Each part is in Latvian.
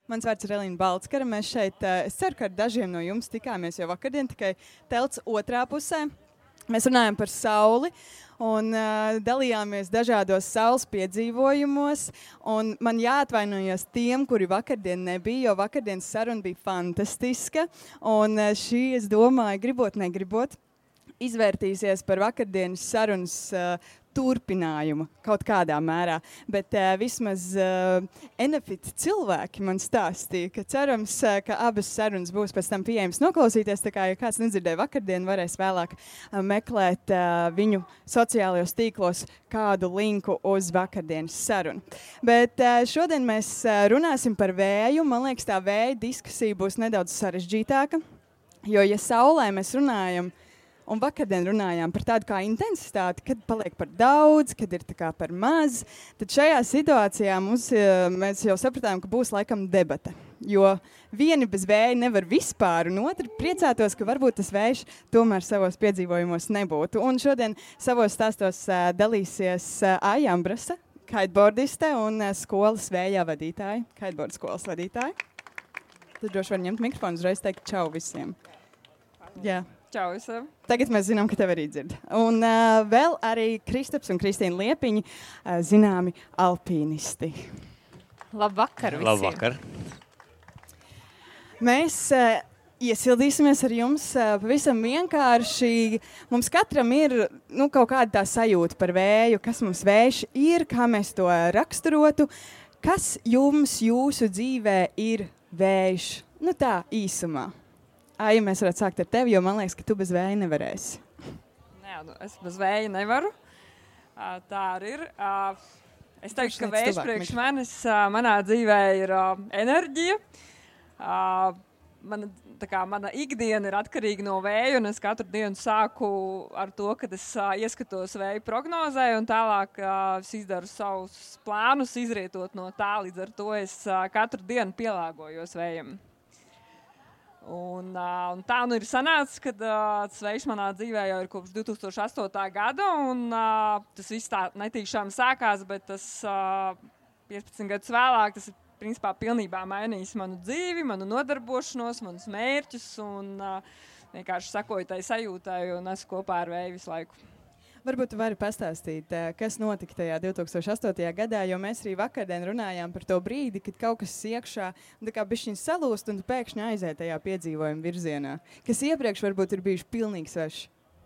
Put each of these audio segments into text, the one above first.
Mans vārds ir Elīna Balckara. Mēs šeit, es ceru, ka ar dažiem no jums tikāmies jau vakardien, tikai telts otrā pusē. Mēs runājam par sauli un dalījāmies dažādos saules piedzīvojumos. Un man jāatvainojas tiem, kuri vakardien nebija, jo vakardienas saruna bija fantastiska. Un šī, es domāju, gribot, negribot, izvērtīsies par vakardienas sarunas turpinājumu kaut kādā mērā. Bet vismaz Enefit cilvēki man stāstīja, ka cerams, ka abas sarunas būs pēc tam pieejamas noklausīties. Tā kā, ja kāds nedzirdēja vakardien, varēs vēlāk meklēt viņu sociālajos tīklos kādu linku uz vakardienas sarunu. Bet šodien mēs runāsim par vēju. Man liekas, tā vēja diskusija būs nedaudz sarežģītāka, jo, ja saulē mēs runājam, un vakardien runājām par tādu kā intensitāti, kad paliek par daudz, kad ir tā kā par maz, tad šajā situācijā mēs jau sapratām, ka būs laikam debata. Jo vieni bez vēja nevar vispār, un otri priecātos, ka varbūt tas vējš tomēr savos piedzīvojumos nebūtu. Un šodien savos stāstos dalīsies Aija Ambrasa, kiteboardiste un skolas vējā vadītāja, kiteboard skolas vadītāja. Tad droši var ņemt mikrofonu uzreiz teikt čau visiem. Jā. Čau visiem. Tagad mēs zinām, ka tev arī dzird. Un vēl arī Kristaps un Kristīna Liepiņi, zināmi alpīnisti. Labvakar visiem. Labvakar. Mēs iesildīsimies ar jums pavisam vienkārši. Mums katram ir kaut kāda tā sajūta par vēju, kas mums vējš ir, kā mēs to raksturotu. Kas jums jūsu dzīvē ir vējš? Tā īsumā. Aija, mēs varētu sākt ar tevi, jo man liekas, ka tu bez vēja nevarēsi. Nē, es bez vēja nevaru. Tā arī ir. Es teikšu, ka vējš priekš manis manā dzīvē ir enerģija. Mana ikdiena ir atkarīga no vēja, un es katru dienu sāku ar to, kad es ieskatos vēja prognozē, un tālāk es izdaru savus plānus, izrietot no tā. Līdz ar to es katru dienu pielāgojos vējam. Un tā ir sanācis, ka tas vējš manā dzīvē jau ir kopš 2008. gada, un tas viss tā netīšām sākās, bet tas 15 gadus vēlāk, tas ir principā pilnībā mainījis manu dzīvi, manu nodarbošanos, manus mērķus, un vienkārši sakoju tai sajūtai un esmu kopā ar vēju visu laiku. Varbūt tu vari pastāstīt, kas notika tajā 2008. gadā, jo mēs arī vakardien runājām par to brīdi, kad kaut kas iekšā bišķiņ salūst un tu pēkšņi aiziet tajā piedzīvojuma virzienā, kas iepriekš varbūt ir bijuši pilnīgi sveši.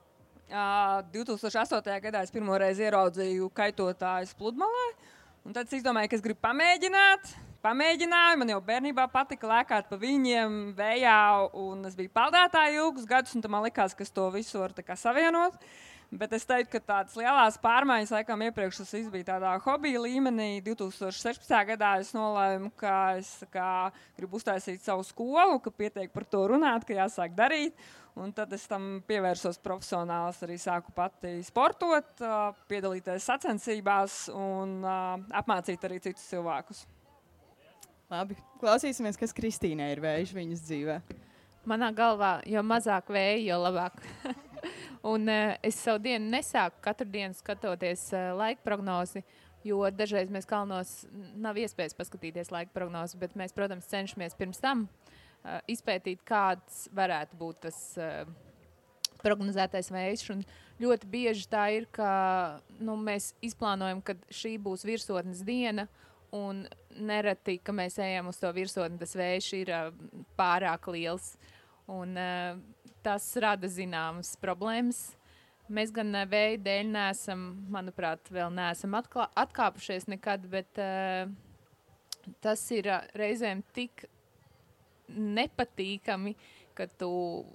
2008. gadā es pirmoreiz ieraudzīju kaitotājus pludmalē, un tad es izdomāju, ka es gribu pamēģināt. Pamēģināju, man jau bērnībā patika lēkāt pa viņiem vējā, un es biju peldētāja ilgus gadus, un man likās, ka es to visu varu tā kā savienot. Bet es teiktu, ka tādas lielās pārmaiņas, laikam, iepriekš tas viss bija tādā hobija līmenī. 2016. gadā es nolēmu, ka es gribu uztaisīt savu skolu, ka pietiek par to runāt, ka jāsāk darīt. Un tad es tam pievērsos profesionāli. Es arī sāku pati sportot, piedalīties sacensībās un apmācīt arī citus cilvēkus. Labi, klausīsimies, kas Kristīnai ir vējš viņas dzīvē. Manā galvā, jo mazāk vēja, jo labāk. Un es savu dienu nesāku katru dienu skatoties laika prognozi, jo dažreiz mēs kalnos nav iespējas paskatīties laika prognozi, bet mēs, protams, cenšamies pirms tam izpētīt, kāds varētu būt tas prognozētais vējš. Un ļoti bieži tā ir, ka mēs izplānojam, ka šī būs virsotnes diena, un nereti, ka mēs ejam uz to virsotni, tas vējš ir pārāk liels. Un tas rada zināmas problēmas. Mēs gan vēja dēļ neesam, manuprāt, vēl neesam atkāpušies nekad, bet tas ir reizēm tik nepatīkami, ka tu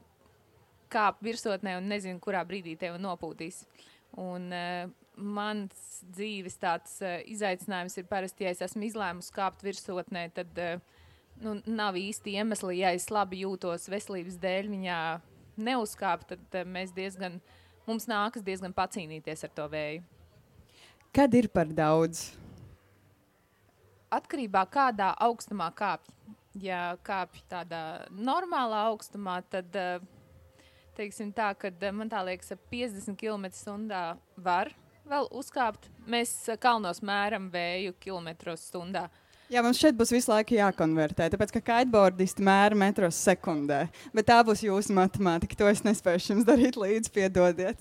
kāp virsotnē un nezini, kurā brīdī tevi nopūtīs. Un mans dzīves tāds izaicinājums ir parasti, ja es esmu izlēmusi kāpt virsotnē, tad nav īsti iemesli, ja es labi jūtos veselības dēļ viņā neuzkāpt, tad mums nākas diezgan pacīnīties ar to vēju. Kad ir par daudz? Atkarībā kādā augstumā kāpj. Ja kāpj tādā normālā augstumā, tad teiksim tā, kad man tā liekas, ap 50 km/h var vēl uzkāpt. Mēs kalnos mēram vēju kilometros stundā. Jā, mums šeit būs visu laiku jākonvertē, tāpēc, ka kiteboardisti mēra metros sekundē. Bet tā būs jūsu matemātika, to es nespēšu jums darīt līdzi, piedodiet.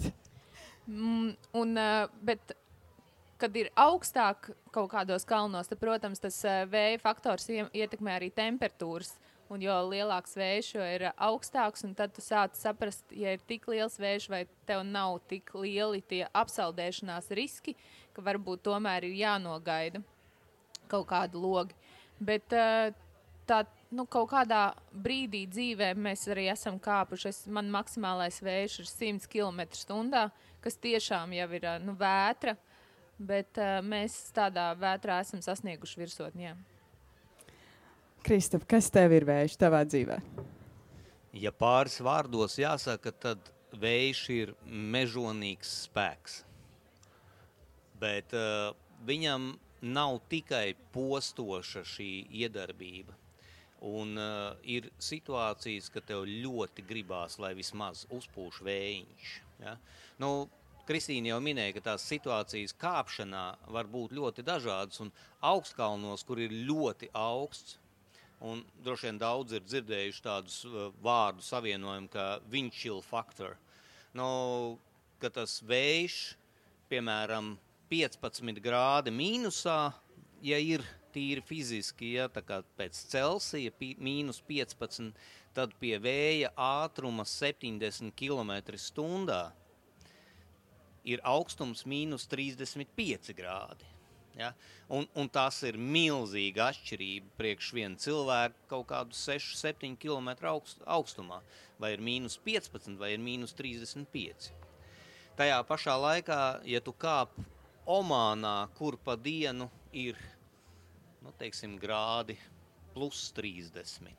Bet, kad ir augstāk kaut kādos kalnos, tad, protams, tas vēja faktors ietekmē arī temperatūras. Un jo lielāks vējš, jo ir augstāks, un tad tu sāc saprast, ja ir tik liels vējš, vai tev nav tik lieli tie apsaldēšanās riski, ka varbūt tomēr ir jānogaida kaut kādu logi. Bet tā, kaut kādā brīdī dzīvē mēs arī esam kāpuši. Man maksimālais vējš ir 100 km/h, kas tiešām jau ir vētra, bet mēs tādā vētrā esam sasnieguši virsotni, jā. Kristap, kas tev ir vējš tavā dzīvē? Ja pāris vārdos jāsaka, tad vējš ir mežonīgs spēks. Bet viņam nav tikai postoša šī iedarbība. Un ir situācijas, ka tev ļoti gribās, lai vismaz uzpūš vējiņš. Ja? Kristīna jau minēja, ka tās situācijas kāpšanā var būt ļoti dažādas, un augstkalnos, kur ir ļoti augsts, un droši vien daudz ir dzirdējuši tādus vārdu savienojumu, kā wind chill factor. Ka tas vējš, piemēram, 15 grādi mīnusā, ja ir tīri fiziski, ja, tā kā pēc Celsija mīnus 15, tad pie vēja ātruma 70 km/h ir augstums mīnus 35 grādi. Ja? Un tas ir milzīga atšķirība priekš vienu cilvēku kaut kādu 6-7 km augstumā. Vai ir mīnus 15, vai ir mīnus 35. Tajā pašā laikā, ja tu kāp Omānā, kur pa dienu ir, grādi plus 30,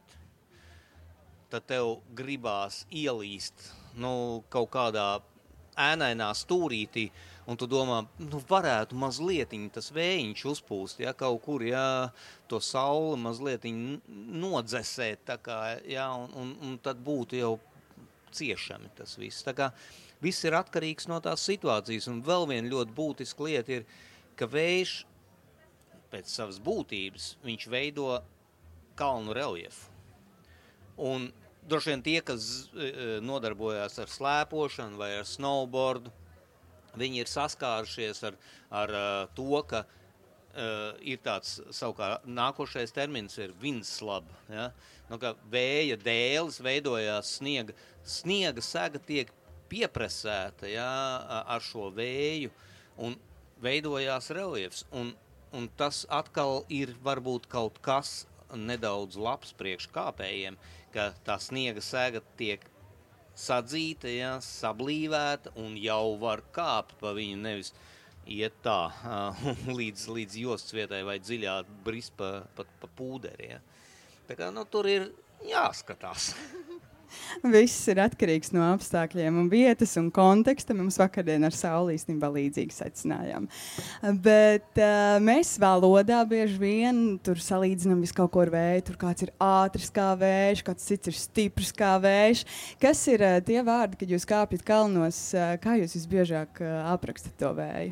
tad tev gribās ielīst, kaut kādā ēnainā stūrītī, un tu domā, varētu mazlietiņ tas vējiņš uzpūst, ja, kaut kur, ja, to sauli mazlietiņ nodzesēt, tā kā, ja, un tad būtu jau ciešami tas viss. Tā kā viss ir atkarīgs no tās situācijas, un vēl viena ļoti būtiska lieta ir, ka vējš pēc savas būtības, viņš veido kalnu reljefu. Un droši vien tie, kas nodarbojās ar slēpošanu vai ar snowboardu, viņi ir saskārušies ar to, ka ir tāds, savukārt, nākošais termins ir windslab, ja? Ka vēja dēles veidojās sniega sega tiek piepresēta, ja, ar šo vēju, un veidojās reljefs. Un tas atkal ir varbūt kaut kas nedaudz labs priekš kāpējiem, ka tā sniega sega tiek sadzīta, ja, sablīvēta, un jau var kāpt pa viņu, nevis iet tā līdz jostas vietai vai dziļā brist pa pūderi. Ja. Tā kā, tur ir jāskatās. Viss ir atkarīgs no apstākļiem un vietas un konteksta. Mums vakardien ar Sauli īstenībā līdzīgi secinājām. Bet mēs valodā bieži vien tur salīdzinām visu kaut ko ar vēju. Tur kāds ir ātrs kā vējš, kāds cits ir stiprs kā vējš. Kas ir tie vārdi, kad jūs kāpjat kalnos, kā jūs visbiežāk aprakstat to vēju?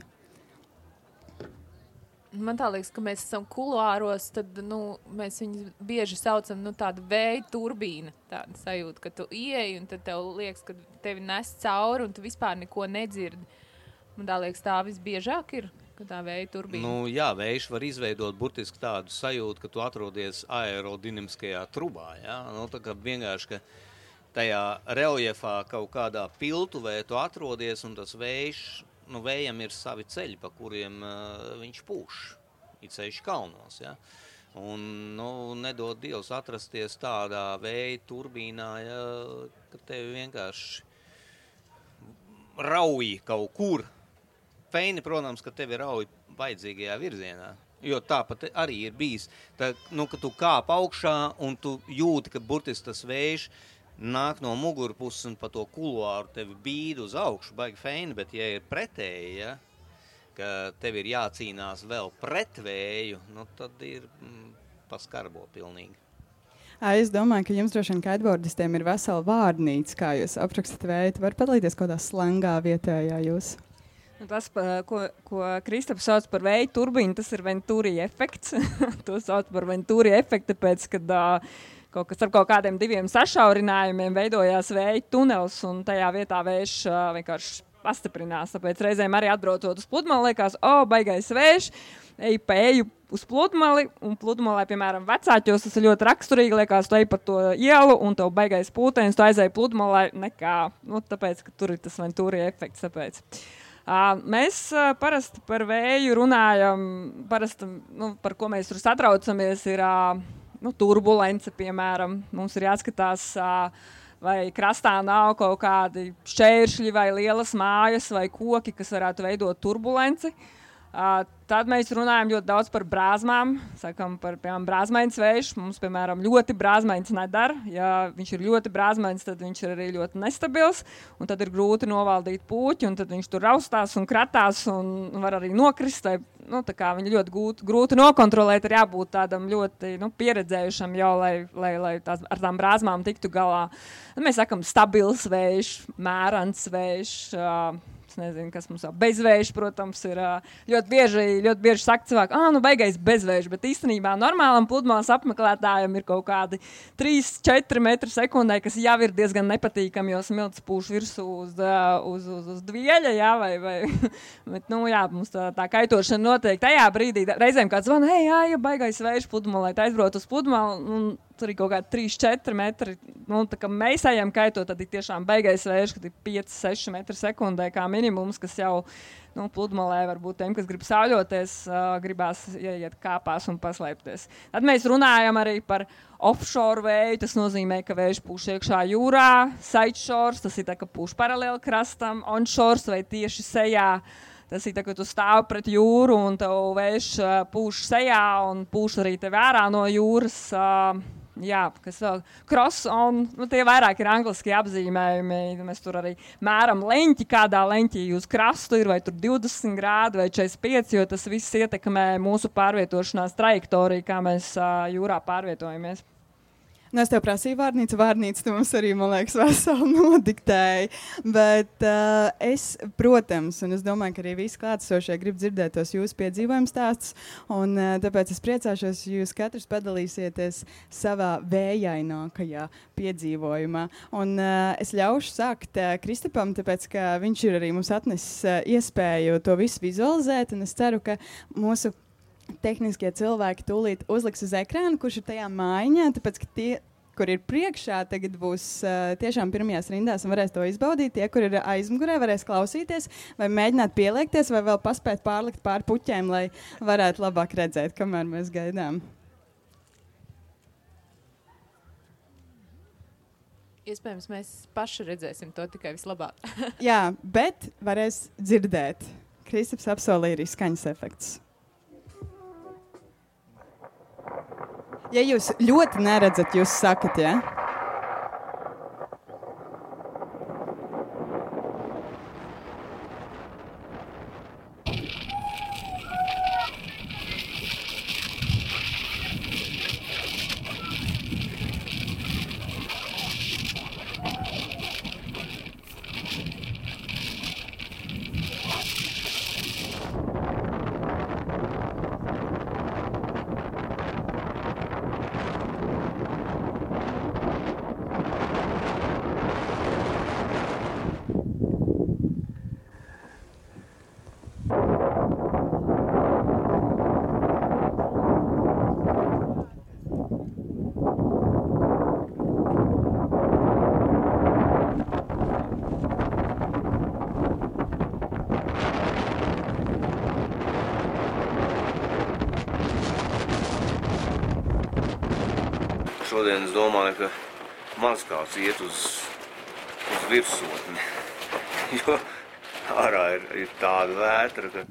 Man tā liekas, ka mēs esam kuluāros, tad mēs viņus bieži saucam tādu vēja turbīna. Tāda sajūta, ka tu ieej un tad tev liekas, ka tevi nes cauri un tu vispār neko nedzirdi. Man tā liekas, tā visbiežāk ir, ka tā vēja turbīna. Jā, vējš var izveidot burtiski tādu sajūtu, ka tu atrodies aerodinamiskajā trubā. Ja? Tā kā vienkārši, ka tajā reljefā kaut kādā piltuvē tu atrodies un tas vējš, vējam ir savi ceļi, pa kuriem viņš pūš, it sevišķi kalnos, ja. Un, nedod Dievs atrasties tādā vēja turbīnā, ja, ka tevi vienkārši rauj kaut kur. Feini, protams, ka tevi rauj vajadzīgajā virzienā, jo tāpat arī ir bijis, ka tu kāp augšā un tu jūti, ka burtiski tas vējš nāk no mugurpuses un pa to kuluāru tevi bīd uz augšu, baigi feini, bet ja ir pretēji, ja, ka tev ir jācīnās vēl pret vēju, tad ir paskarbo pilnīgi. Es domāju, ka jums droši vien kiteboardistiem ir vesela vārdnīca, kā jūs aprakstat vēju. Var padalīties kādā slangā vietējā jūs? Tas, ko Kristaps sauc par vēja turbīnu, tas ir Venturi efekts. To sauc par Venturi efektu, tāpēc, kad starp kaut kādiem diviem sašaurinājumiem veidojās vēja tunels, un tajā vietā vējš vienkārši pastiprinās. Tāpēc reizēm arī atbraucot uz pludmali, liekas, baigais vējš, eju uz pludmali, un pludmalē, piemēram, Vecāķos, tas ir ļoti raksturīgi, liekas, tu ej par to ielu, un tev baigais pūtēns, tu aizēji pludmalē, nekā, tāpēc, ka tur ir tas Venturi efekts, tāpēc. Mēs parasti par vēju runājam, par ko mēs tur satraucamies, ir turbulence, piemēram. Mums ir jāskatās, vai krastā nav kaut kādi šķēršļi vai lielas mājas vai koki, kas varētu veidot turbulenci. Tad mēs runājam ļoti daudz par brāzmām. Sakam par, piemēram, brāzmains vējš. Mums, piemēram, ļoti brāzmains nedara. Ja viņš ir ļoti brāzmains, tad viņš ir arī ļoti nestabils. Un tad ir grūti novaldīt puķi, un tad viņš tur raustās un kratās un var arī nokrist. Vai, tā kā viņu ļoti grūti nokontrolēt, ir jābūt tādam ļoti pieredzējušam jau, lai ar tām brāzmām tiktu galā. Tad mēs sakam stabils vējš, mērants vējš, nezinu, kas mums bezvējš, protams, ir ļoti bieži saka cilvēki, baigais bezvējš, bet īstenībā normālam pludmales apmeklētājam ir kaut kādi 3-4 metri sekundē, kas jau ir diezgan nepatīkami, jo smilts pūš virsū uz dvieļa, jā, vai bet, mums tā kaitošana notiek tajā brīdī. Reizēm kāds zvana, baigais vējš pludmalē, aizbrauc uz pludmali, tur ir kaut kādi 3-4 metri. Tā kā mēs ejam kaitot, tad ir tiešām baigais vējš, kad ir 5-6 metri sekundē kā minimums, kas jau pludmalē varbūt tiem, kas grib sauļoties, gribās ieiet kāpās un paslēpties. Tad mēs runājam arī par offshore vēju. Tas nozīmē, ka vējš pūš iekšā jūrā, sideshores, tas ir tā, ka pūš paralēli krastam, onshores vai tieši sejā. Tas ir tā, ka tu stāv pret jūru un tev vējš pūš sejā un pūš arī tev ārā no jūras. Kas vēl? Cross on, tie vairāk ir angliski apzīmējumi. Mēs tur arī mēram leņķi, kādā leņķī uz krastu ir, vai tur 20 grādi vai 45, jo tas viss ietekmē mūsu pārvietošanās trajektoriju, kā mēs jūrā pārvietojamies. Es tev prasīju vārnīcu, tu mums arī, man liekas, veseli nodiktēji. Bet protams, un es domāju, ka arī visi klātesošie grib dzirdēt tos jūsu piedzīvojumu stāstus, un tāpēc es priecāšos, ja jūs katrs padalīsieties savā vējainākajā piedzīvojumā. Un es ļaušu sākt Kristapam, tāpēc, ka viņš ir arī mums atnesis iespēju to visu vizualizēt, un es ceru, ka mūsu tehniskie cilvēki tūlīt uzliks uz ekrānu, kurš ir tajā mājiņā, tāpēc, ka tie, kur ir priekšā, tagad būs tiešām pirmajās rindās un varēs to izbaudīt. Tie, kur ir aizmugurē, varēs klausīties vai mēģināt pieliekties vai vēl paspēt pārlikt pāri puķēm, lai varētu labāk redzēt, kamēr mēs gaidām. Iespējams, mēs paši redzēsim to tikai vislabāk. Jā, bet varēs dzirdēt. Kristaps apsolīja arī skaņas efekts. Ja jūs ļoti neredzat, jūs sakat, ja? Šodien es domāju, ka maz kāds iet uz virsotni, jo ārā ir tāda vētra, ka...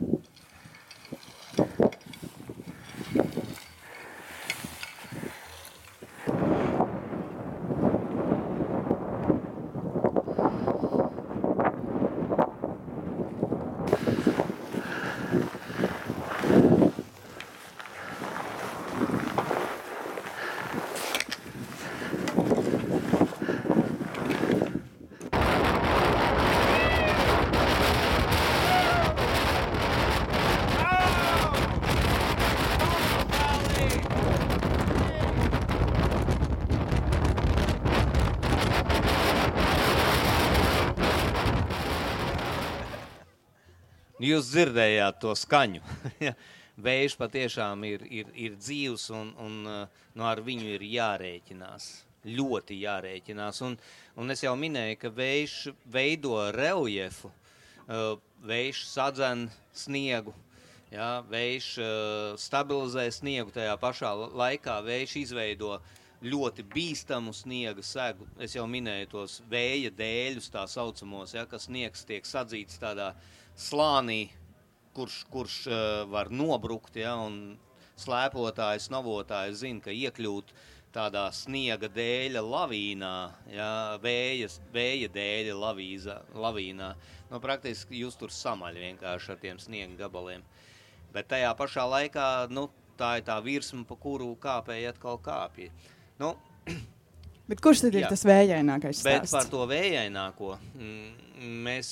Jūs dzirdējāt to skaņu. Vējš patiešām ir dzīvs un ar viņu ir jārēķinās. Ļoti jārēķinās. Un es jau minēju, ka vējš veido reljefu. Vējš sadzen sniegu. Ja, vējš stabilizē sniegu tajā pašā laikā. Vējš izveido ļoti bīstamu sniega segu. Es jau minēju tos vēja dēļus tā saucamos, ja, ka sniegs tiek sadzīts tādā slānī, kurš var nobrukt, ja, un slēpotājs, novotājs zina, ka iekļūt tādā sniega dēļa lavīnā, ja, vēja dēļa lavīnā. Nu, praktiski jūs tur samaļ vienkārši ar tiem sniega gabaliem. Bet tajā pašā laikā, nu, tā ir tā virsma, pa kuru kāpēji atkal kāpji. Nu, bet kurš tad ir tas vējainākais stāsts? Bet par to vējaināko mēs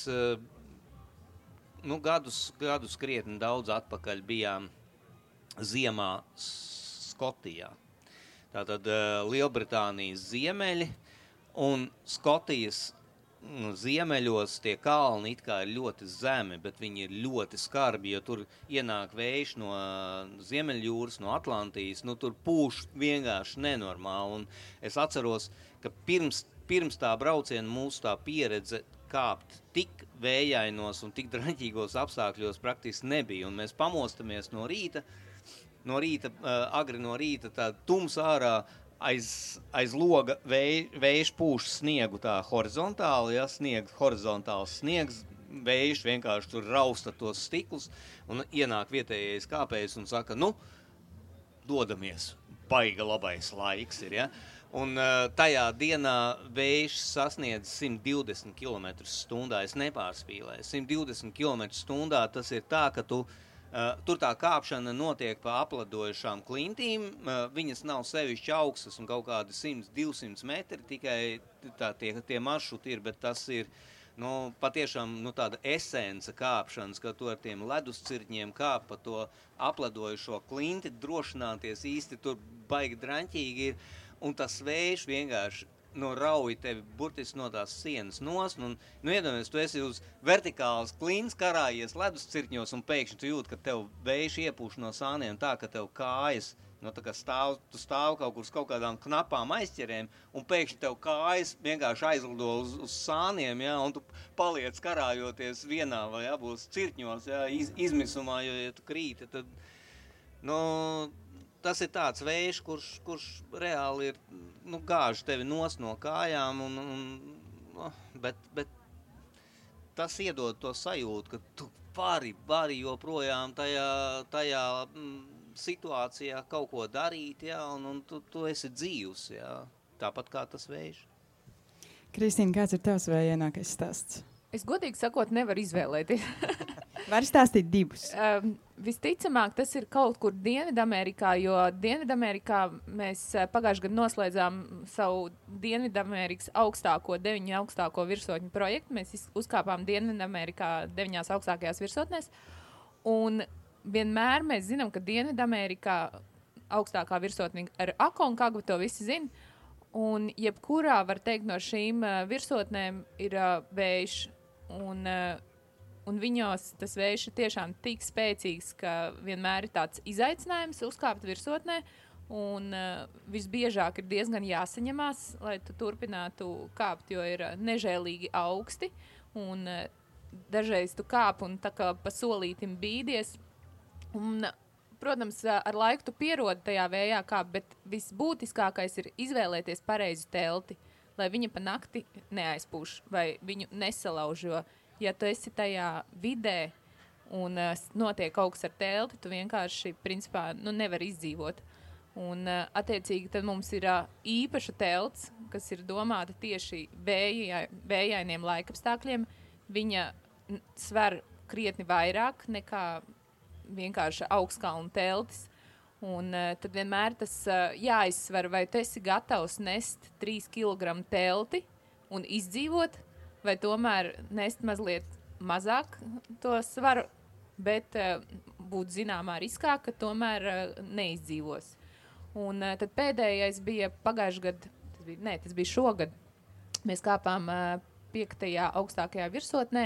gadus krietni daudz atpakaļ bijām ziemā Skotijā. Tātad Lielbritānijas ziemeļi un Skotijas ziemeļos tie kalni it kā ir ļoti zemi, bet viņi ir ļoti skarbi, jo tur ienāk vējš no Ziemeļjūras, no Atlantijas, nu tur pūš vienkārši nenormāli. Un es atceros, ka pirms tā brauciena mūsu tā pieredze kāpt tik vējainos un tik draņķīgos apstākļos praktiski nebija. Un mēs pamostamies no rīta, agri no rīta, tā tums ārā, aiz loga vējš pūš sniegu tā horizontāli, ja, horizontāls sniegs, vējš vienkārši tur rausta tos stiklus un ienāk vietējais kāpējs un saka, nu, dodamies, baiga labais laiks ir, ja. Un tajā dienā vējš sasniedz 120 km/h, es nepārspīlēju. 120 km/h tas ir tā, ka tur tā kāpšana notiek pa apladojušām klintīm, viņas nav sevišķi augstas un kaut kādi 100-200 metri, tikai tie maršruti ir, bet tas ir patiešām tāda esence kāpšanas, ka tu ar tiem leduscirtņiem kāp pa to apladojušo klinti, drošināties īsti tur baigi draņķīgi ir, un tas vējš vienkārši rauj tevi burtiski no tās sienas nost, un, iedomājies, tu esi uz vertikālas klints karājies leduscirtņos, un pēkšņi tu jūt, ka tev vējš iepūš no sāniem tā, ka tev kājas, tā kā tu stāv kaut kur uz kaut kādām knapām aizķerēm, un pēkšņi tev kājas vienkārši aizlido uz sāniem, ja, un tu paliec karājoties vienā vai abos cirtņos, ja, izmisumā, jo, ja tu krīti, tad, tas ir tāds vējš, kurš reāli ir, gāž tevi nost no kājām, bet tas iedod to sajūtu, ka tu vari joprojām tajā situācijā kaut ko darīt, ja, un tu esi dzīvs, ja, tāpat kā tas vējš. Kristīna, kāds ir tavs vējainākais stāsts? Es godīgi sakot nevaru izvēlēties. Var stāstīt divus? Visticamāk, tas ir kaut kur Dienvidamerikā, jo Dienvidamerikā mēs pagājušajā gadā noslēdzām savu Dienvidamerikas 9 augstāko virsotņu projektu. Mēs uzkāpām Dienvidamerikā 9 augstākajās virsotnēs. Un vienmēr mēs zinām, ka Dienvidamerikā augstākā virsotne ar Aconcagua, to visi zina. Un jebkurā, var teikt, no šīm virsotnēm ir vējš. Un viņos tas vējš ir tiešām tik spēcīgs, ka vienmēr ir tāds izaicinājums uzkāpt virsotnē. Un visbiežāk ir diezgan jāsaņemās, lai tu turpinātu kāpt, jo ir nežēlīgi augsti. Un dažreiz tu kāp un tā kā pa solītim bīdies. Un, protams, ar laiku tu pierodi tajā vējā kāp, bet visbūtiskākais ir izvēlēties pareizu telti, lai viņa pa nakti neaizpūš vai viņu nesalauž, jo ja tu esi tajā vidē un notiek kaut kas ar telti, tu vienkārši, principā, nevar izdzīvot. Un, attiecīgi, tad mums ir īpaša telts, kas ir domāta tieši vējainiem laikapstākļiem. Viņa sver krietni vairāk nekā vienkārši augstkalnu teltis. Un tad vienmēr tas jāizsver, vai tu esi gatavs nest 3 kg telti un izdzīvot, vai tomēr nest mazliet mazāk to svaru, bet būt zināmā riskā, ka tomēr neizdzīvos. Un tad pēdējais bija pagājušajā gadā, tas bija šogad. Mēs kāpām 5. augstākajā virsotnē,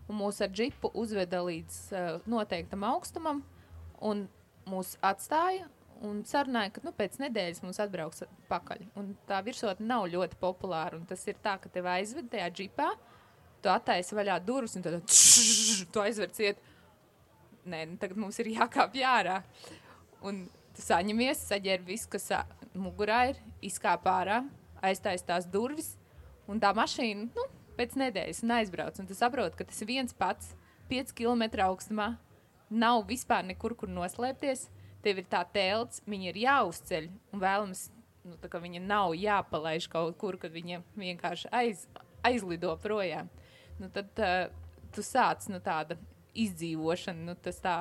un mūs ar džipu uzveda līdz noteiktam augstumam, un mūs atstāja, un sarunāja, ka pēc nedēļas mums atbrauks pakaļ. Un tā virsotne nav ļoti populāra, un tas ir tā, ka tev aizved tajā džipā, tu attaisi vaļā durvis, un tad tu aizverc iet. Nē, tagad mums ir jākāpj ārā. Un tu saņemies, saģērbi visu, kas mugurā ir, izkāp ārā, aiztais tās durvis, un tā mašīna, pēc nedēļas un aizbrauc. Un tu saproti, ka tas ir viens pats, 5 kilometru augstumā, nav vispār nekur, kur noslēpties. Tev ir tā telts, viņa ir jāuzceļ, un vēlams, tā kā viņa nav jāpalaiž kaut kur, kad viņa vienkārši aizlido projām. Tad tu sāc tāda izdzīvošana, tas tā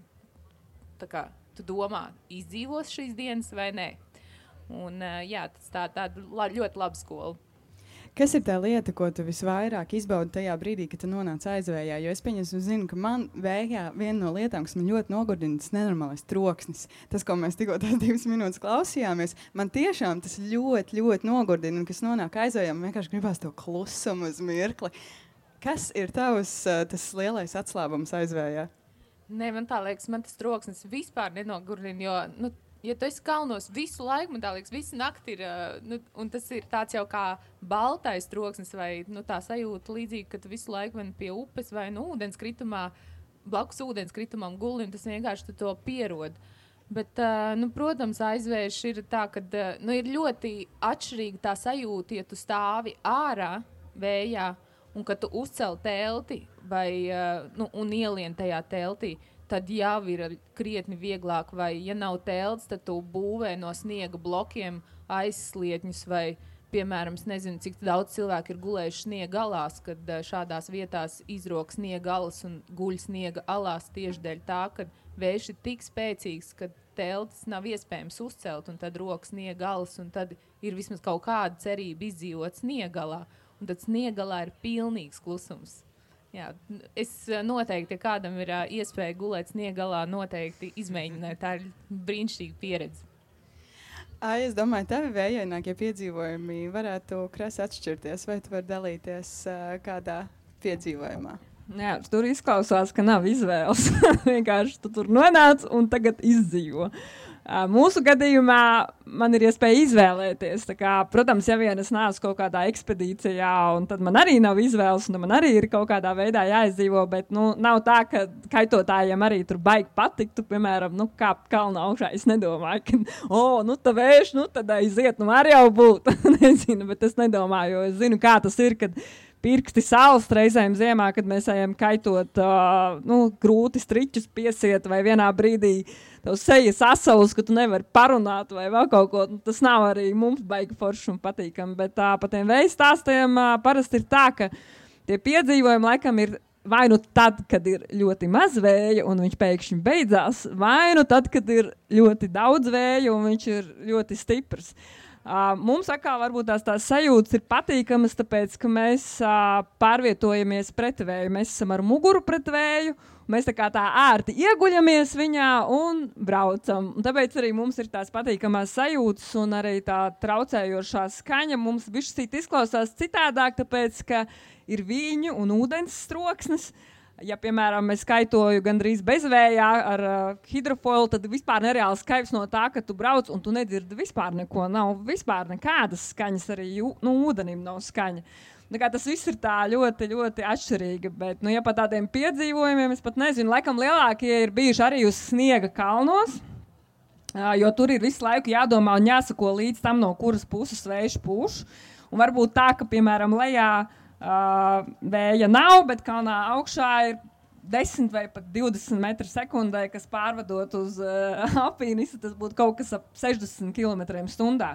kā tu domā, izdzīvos šīs dienas vai nē. Un jā, tas tāda ļoti laba skola. Kas ir tā lieta, ko tu visvairāk izbaudi tajā brīdī, kad tu nonāc aizvējā? Jo es zinu, ka man vējā viena no lietām, kas man ļoti nogurdina, tas nenormālais troksnis. Tas, ko mēs tikko tās 2 minūtes klausījāmies, man tiešām tas ļoti, ļoti nogurdina, un kas nonāk aizvējā, man vienkārši gribās to klusumu uz mirkli. Kas ir tavs tas lielais atslābums aizvējā? Nē, man tā liekas, man tas troksnis vispār nenogurdina, jo, ja tu esi kalnos visu laiku, man tā liekas, visu nakti ir, un tas ir tāds jau kā baltais troksnis, vai tā sajūta līdzīgi, ka tu visu laiku pie upes vai ūdenskritumā, blakus ūdenskritumam guli, un tas vienkārši tu to pierod. Bet, protams, aizvējš ir tā, ka ir ļoti atšķirīga tā sajūta, ja tu stāvi ārā vējā, un kad tu uzcel telti vai, un ielien tajā teltī, tad jau ir krietni vieglāk, vai ja nav telts, tad tu būvē no sniega blokiem aizslietņus, vai, piemēram, es nezinu, cik daudz cilvēku ir gulējuši sniega alās, kad šādās vietās izrok sniega alas un guļ sniega alās tieši dēļ tā, ka vējš ir tik spēcīgs, ka teltis nav iespējams uzcelt, un tad rok sniega alas, un tad ir vismaz kaut kāda cerība izdzīvot sniegalā, un tad sniegalā ir pilnīgs klusums. Jā, es noteikti, ja kādam ir iespēja gulēt sniegalā, noteikti izmēģināt. Tā ir brīnišķīga pieredze. Es domāju, tavi vējainākie piedzīvojumi varētu krasi atšķirties, vai tu vari dalīties kādā piedzīvojumā? Jā, tur izklausās, ka nav izvēles. Vienkārši tu tur nonāc un tagad izdzīvo. Mūsu gadījumā man ir iespēja izvēlēties. Tā kā, protams, ja vien es neesmu kaut kādā ekspedīcijā, un tad man arī nav izvēles, un man arī ir kaut kādā veidā jāizdzīvo, bet nav tā, ka kaitotājiem arī tur baigi patiktu, piemēram, kāpt kalna augšā. Es nedomāju, ka, tā vējš, tad aiziet, var jau būt. Nezinu, bet es nedomāju, jo es zinu, kā tas ir, kad pirksti salst reizēm ziemā, kad mēs ejam kaitot, grūti striķus piesiet, vai vienā brīdī tev sejas asaus, ka tu nevari parunāt vai vēl kaut ko. Tas nav arī mums baigi forši un patīkami, bet pa tiem vējas stāstiem parasti ir tā, ka tie piedzīvojumi laikam ir vai tad, kad ir ļoti maz vēja un viņš pēkšņi beidzās, vai tad, kad ir ļoti daudz vēja un viņš ir ļoti stiprs. Mums atkal varbūt tās sajūtas ir patīkamas, tāpēc, ka mēs pārvietojamies pret vēju. Mēs esam ar muguru pret vēju, mēs tā ērti ieguļamies viņā un braucam. Un tāpēc arī mums ir tās patīkamās sajūtas un arī tā traucējošā skaņa. Mums bišķīt izklausās citādāk, tāpēc, ka ir viļņu un ūdens troksnis. Ja, piemēram, es kaitoju gandrīz bezvējā ar hidrofoilu, tad vispār nereāli skaidrs no tā, ka tu brauc un tu nedzirdi vispār neko. Nav vispār nekādas skaņas, arī ūdenim nav skaņa. Tas viss ir tā ļoti, ļoti atšķirīgi, bet, ja pa tādiem piedzīvojumiem, es pat nezinu, laikam lielākie ir bijuši arī uz sniega kalnos, jo tur ir visu laiku jādomā un jāsako līdz tam, no kuras puses vējš pūš. Un varbūt tā, ka, piemēram, lejā vēja nav, bet kalnā augšā ir 10 vai pat 20 metri sekundē, kas pārvadot uz alpīnistu, tas būtu kaut kas ap 60 km/h.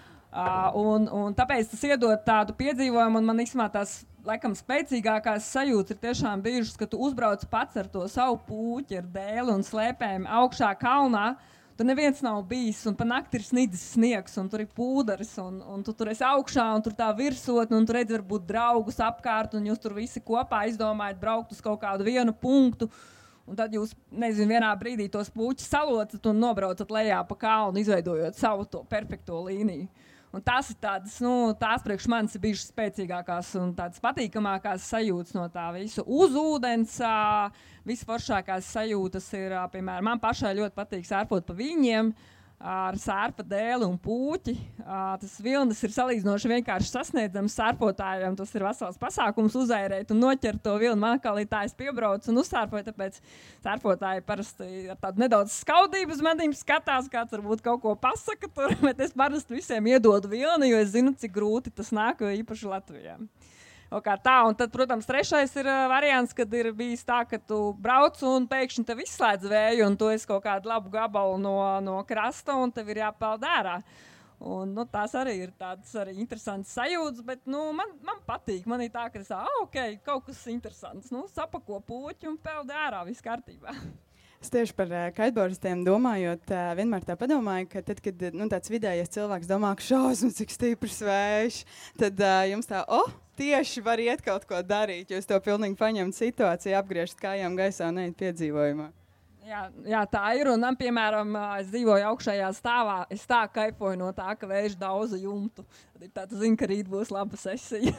Un tāpēc tas iedod tādu piedzīvojumu, un man īstenībā tās laikam spēcīgākās sajūtas ir tiešām bijušas, ka tu uzbrauc pats ar to savu pūķi, ar dēli un slēpēm augšā kalnā. Tur neviens nav bijis, un pa nakti ir snidzis sniegs, un tur ir pūderis, un tu tur esi augšā, un tur tā virsotne, un tur redz varbūt draugus apkārt, un jūs tur visi kopā izdomājat braukt uz kaut kādu vienu punktu, un tad jūs, nezinu, vienā brīdī tos puķus salocat un nobraucat lejā pa kalnu, izveidojot savu to perfekto līniju. Un tās ir tādas, tās priekš manis ir bijušas spēcīgākās un tādas patīkamākās sajūtas no tā visu. Uz ūdens visforšākās sajūtas ir, piemēram, man pašai ļoti patīk sērfot pa viņiem ar sērpa dēli un pūķi. Tas vilnis ir salīdzinoši vienkārši sasniedzams sērpotājiem. Tas ir vesels pasākums uzērēt un noķert to vilni. Man kā līdz piebrauc un uzsērpoju, tāpēc sērpotāji parasti ar tādu nedaudz skaudības manīm skatās, kāds varbūt kaut ko pasaka tur, bet es parasti visiem iedodu vilni, jo es zinu, cik grūti tas nāk, jo īpaši Latvijā. Un tad, protams, trešais ir variants, kad ir bijis tā, ka tu brauc un pēkšņi tev izslēdz vēju, un tu esi kaut kādu labu gabalu no krasta, un tev ir jāpeld ārā. Un, tās arī ir tādas arī interesantas sajūtas, bet man patīk. Man ir tā, ka kaut kas interesants. Sapako puķi un peld ārā, viss kārtībā. Es tieši par kaitboristiem domājot, vienmēr tā padomāju, ka tad, kad tāds vidējais cilvēks domā, ka šausmas, cik stiprs vējš, tad jums tā, tieši var iet kaut ko darīt, jūs to pilnīgi paņemt situāciju, apgriežat kājām gaisā un neiet piedzīvojumā. Jā, tā ir. Un, piemēram, es dzīvoju augšējā stāvā. Es tā kaifoju no tā, ka vējš daudz jumtu. Tad zinu, ka rīt būs laba sesija.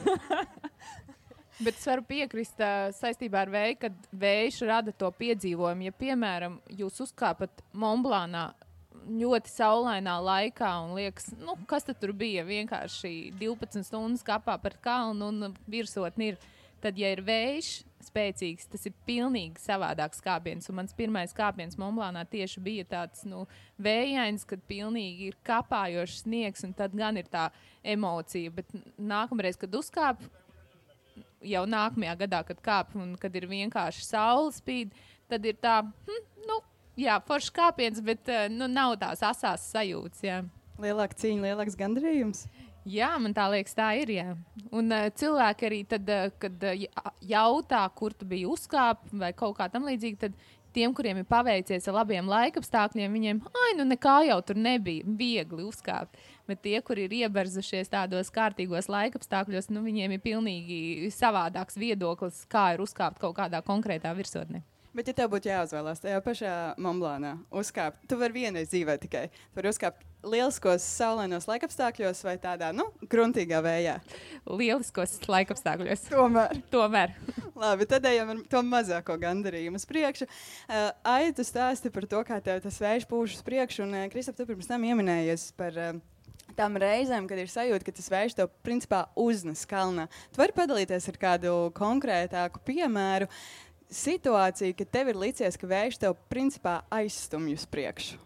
Bet es varu piekrist saistībā ar vēju, kad vējš rada to piedzīvojumu. Ja, piemēram, jūs uzkāpat Montblancā ļoti saulainā laikā un liekas, kas tad tur bija? Vienkārši 12 stundas kāpā par kalnu un virsotni ir. Tad, ja ir vējš spēcīgs, tas ir pilnīgi savādāks kāpiens. Un mans pirmais kāpiens Montblancā tieši bija tāds vējains, kad pilnīgi ir kapājošs sniegs, un tad gan ir tā emocija. Bet nākamreiz, kad uzkāp, jau nākamajā gadā, kad kāp un kad ir vienkārši saule spīd, tad ir tā, foršs kāpiens, bet nav tās asās sajūtas, jā. Lielāka cīņa, lielāks gandarījums? Jā, man tā liekas, tā ir, jā. Un cilvēki arī tad, kad jautā, kur tu biji uzkāp vai kaut kā tam līdzīgi, tad tiem, kuriem ir paveicies ar labiem laikapstākļiem, viņiem, nekā jau tur nebija, viegli uzkāpt. Bet tie, kuri ir ieberzušies tādos kārtīgos laikapstākļos, viņiem ir pilnīgi savādāks viedoklis, kā ir uzkāpt kaut kādā konkrētā virsotnē. Bet, ja tev būtu jāuzvēlās tajā pašā Montblancā uzkāpt, tu vari vienreiz dzīvē tikai. Tu vari uzkāpt lieliskos saulainos laikapstākļos vai tādā, gruntīgā vējā? Lieliskos laikapstākļos. Tomēr. Labi, tad ejam ar to mazāko gandarījumu uz priekšu. Aija, tu stāsti par to, kā tev tas vējš pūš uz priekšu, un Kristap, tu pirms tam ieminējies par tām reizēm, kad ir sajūta, ka tas vējš tev principā uznes kalnā. Tu vari padalīties ar kādu konkrētāku piemēru, situāciju, kad tev ir licies, ka vējš tev principā aizstumj uz priekšu?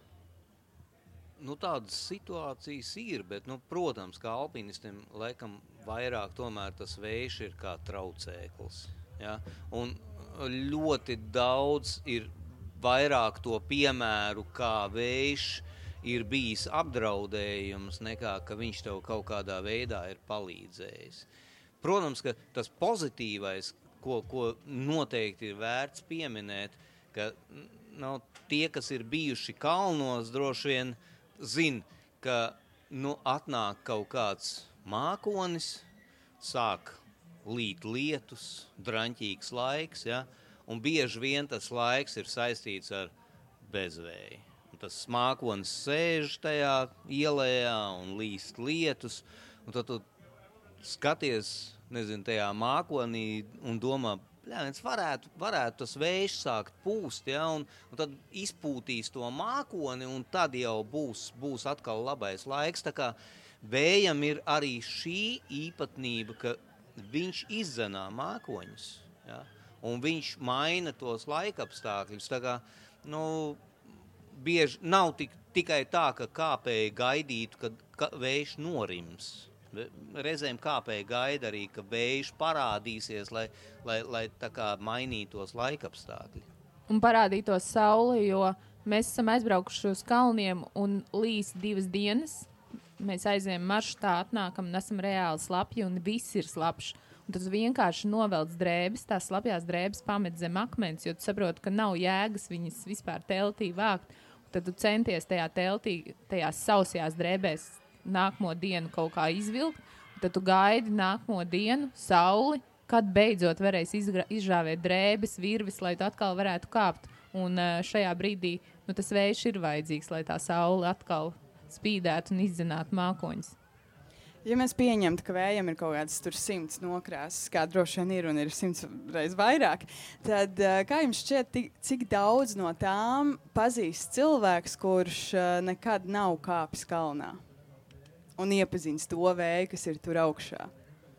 Tādas situācijas ir, bet, protams, kā alpinistam laikam vairāk tomēr tas vējš ir kā traucēklis. Ja? Un ļoti daudz ir vairāk to piemēru, kā vējš ir bijis apdraudējums, nekā ka viņš tev kaut kādā veidā ir palīdzējis. Protams, ka tas pozitīvais, ko noteikti ir vērts pieminēt, ka tie, kas ir bijuši kalnos, droši vien zin, ka atnāk kaut kāds mākonis, sāk līt lietus, draņķīgs laiks, ja? Un bieži vien tas laiks ir saistīts ar bezvēju. Un tas mākonis sēž tajā ielējā un līst lietus, un tad tu skaties, tajā mākonī un domā, varētu tas vējš sākt pūst, ja, un tad izpūtīs to mākoni, un tad jau būs atkal labais laiks. Tā kā vējam ir arī šī īpatnība, ka viņš izdzenā mākoņus, ja, un viņš maina tos laikapstākļus. Tā kā, bieži nav tikai tā, ka kāpēji gaidītu, kad vējš norims. Reizēm kāpēji gaida arī, ka vējš parādīsies, lai tā kā mainītos laikapstākļi. Un parādītos saule, jo mēs esam aizbraukuši uz kalniem un līst 2 dienas. Mēs aizējam maršrutā, atnākam un esam reāli slapji un viss ir slapšs. Un tad vienkārši novelc drēbes, tās slapjās drēbes pamet zem akmens, jo tu saproti, ka nav jēgas viņas vispār teltī vākt. Un tad tu centies tajā teltī, tajās sausajās drēbēs nākamo dienu kaut kā izvilkt, tad tu gaidi nākamo dienu, sauli, kad beidzot varēs izžāvēt drēbes, virvis, lai tu atkal varētu kāpt. Un šajā brīdī tas vējš ir vajadzīgs, lai tā saule atkal spīdētu un izdzenātu mākoņus. Ja mēs pieņemtu, ka vējam ir kaut kāds 100 nokrāsas, kā droši vien ir un ir 100 reiz vairāk, tad kā jums šķiet, cik daudz no tām pazīst cilvēks, kurš nekad nav kāpis kalnā un iepazīst to vēju, kas ir tur augšā?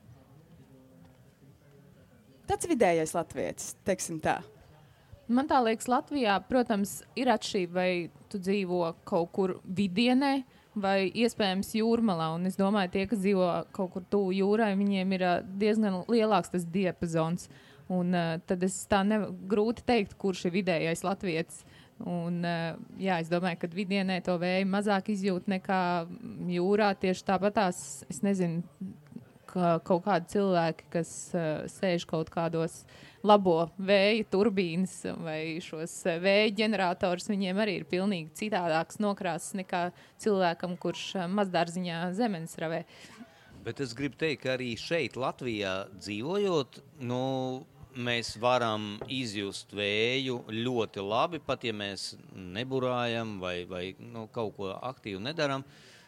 Tāds vidējais latvietis, teiksim tā. Man tā liekas, Latvijā, protams, ir atšķirība, vai tu dzīvo kaut kur vidienē, vai iespējams jūrmalā. Un es domāju, tie, kas dzīvo kaut kur tuvu jūrai, viņiem ir diezgan lielāks tas diapazons. Un tad es tā grūti teikt, kurš ir vidējais latvietis. Un, jā, es domāju, ka vidienē to vēju mazāk izjūt nekā jūrā. Tieši tāpatās, es nezinu, ka kaut kādi cilvēki, kas sēž kaut kādos labo vēja turbīnas vai šos vēja ģenerators, viņiem arī ir pilnīgi citādāks nokrāsas nekā cilvēkam, kurš mazdārziņā zemenes ravē. Bet es gribu teikt, ka arī šeit Latvijā dzīvojot, mēs varam izjust vēju ļoti labi, pat ja mēs neburājam vai kaut ko aktīvi nedaram.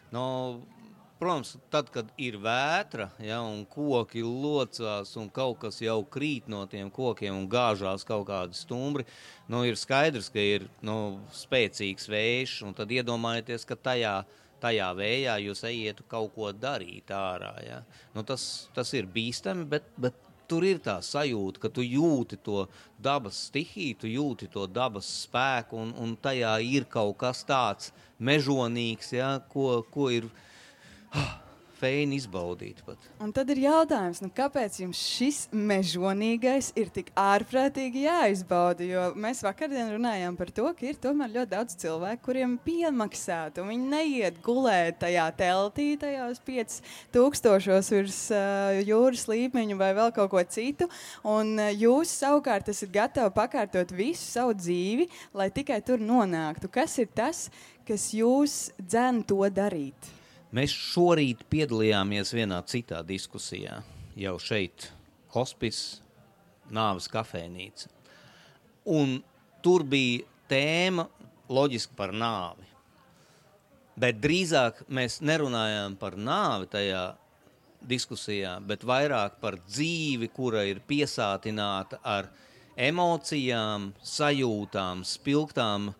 Protams, tad, kad ir vētra, un koki locās un kaut kas jau krīt no tiem kokiem un gāžās kaut kādi stumbri, ir skaidrs, ka ir spēcīgs vējš, un tad iedomājieties, ka tajā vējā jūs ejietu kaut ko darīt ārā. Ja? Tas ir bīstami, bet tur ir tā sajūta, ka tu jūti to dabas stihiju, tu jūti to dabas spēku, un tajā ir kaut kas tāds mežonīgs, ko ir feini izbaudīt pat. Un tad ir jautājums, kāpēc jums šis mežonīgais ir tik ārprātīgi jāizbauda? Jo mēs vakardien runājām par to, ka ir tomēr ļoti daudz cilvēku, kuriem piemaksāt, un viņi neiet gulēt tajā teltī, tajos 5000 virs jūras līmeņu vai vēl kaut ko citu, un jūs savukārt esat gatavi pakārtot visu savu dzīvi, lai tikai tur nonāktu. Kas ir tas, kas jūs dzen to darīt? Mēs šorīt piedalījāmies vienā citā diskusijā, jau šeit, hospice, nāves kafejnīca. Un tur bija tēma loģiski par nāvi. Bet drīzāk mēs nerunājām par nāvi tajā diskusijā, bet vairāk par dzīvi, kura ir piesātināta ar emocijām, sajūtām, spilgtām,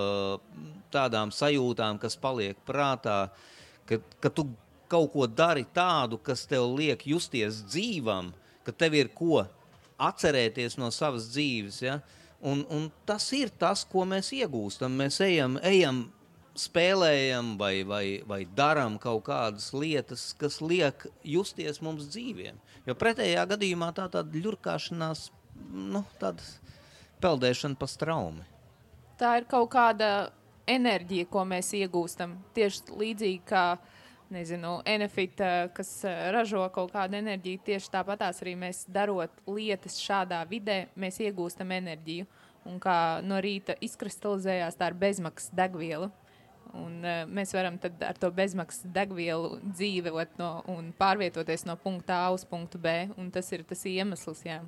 tādām sajūtām, kas paliek prātā, ka tu kaut ko dari tādu, kas tev liek justies dzīvam, ka tev ir ko atcerēties no savas dzīves. Ja? Un tas ir tas, ko mēs iegūstam. Mēs ejam spēlējam vai daram kaut kādas lietas, kas liek justies mums dzīviem. Jo pretējā gadījumā tāda ļurkāšanās, tāda peldēšana pa straumi. Tā ir kaut kāda enerģija, ko mēs iegūstam. Tieši līdzīgi kā, Enefit, kas ražo kaut kādu enerģiju, tieši tāpatās arī mēs darot lietas šādā vidē, mēs iegūstam enerģiju. Un kā no rīta izkristalizējās, tā ir bezmaksas degviela. Un mēs varam tad ar to bezmaksas degvielu dzīvot un pārvietoties no punkta A uz punktu B. Un tas ir tas iemesls, jā.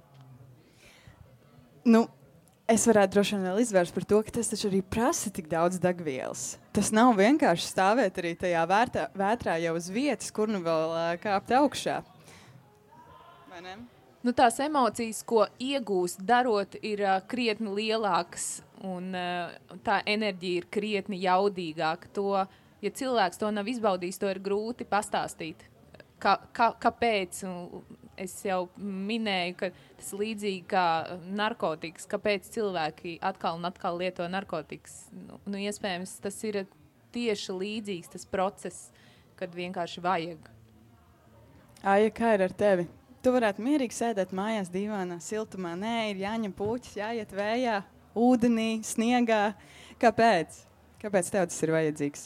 Es varētu droši vien vēl izvērst par to, ka tas taču arī prasa tik daudz degvielas. Tas nav vienkārši stāvēt arī tajā vētrā jau uz vietas, kur vēl kāpt augšā. Vai ne? Tās emocijas, ko iegūst darot, ir krietni lielākas un tā enerģija ir krietni jaudīgāka. Ja cilvēks to nav izbaudījis, to ir grūti pastāstīt. Kāpēc? Es jau minēju, ka tas līdzīgi kā narkotikas. Kāpēc cilvēki atkal un atkal lieto narkotikas? Iespējams, tas ir tieši līdzīgs tas process, kad vienkārši vajag. Aija, kā ir ar tevi? Tu varētu mierīgi sēdēt mājās dīvānā, siltumā. Nē, ir jāņem puķis, jāiet vējā, ūdenī, sniegā. Kāpēc? Kāpēc tev tas ir vajadzīgs?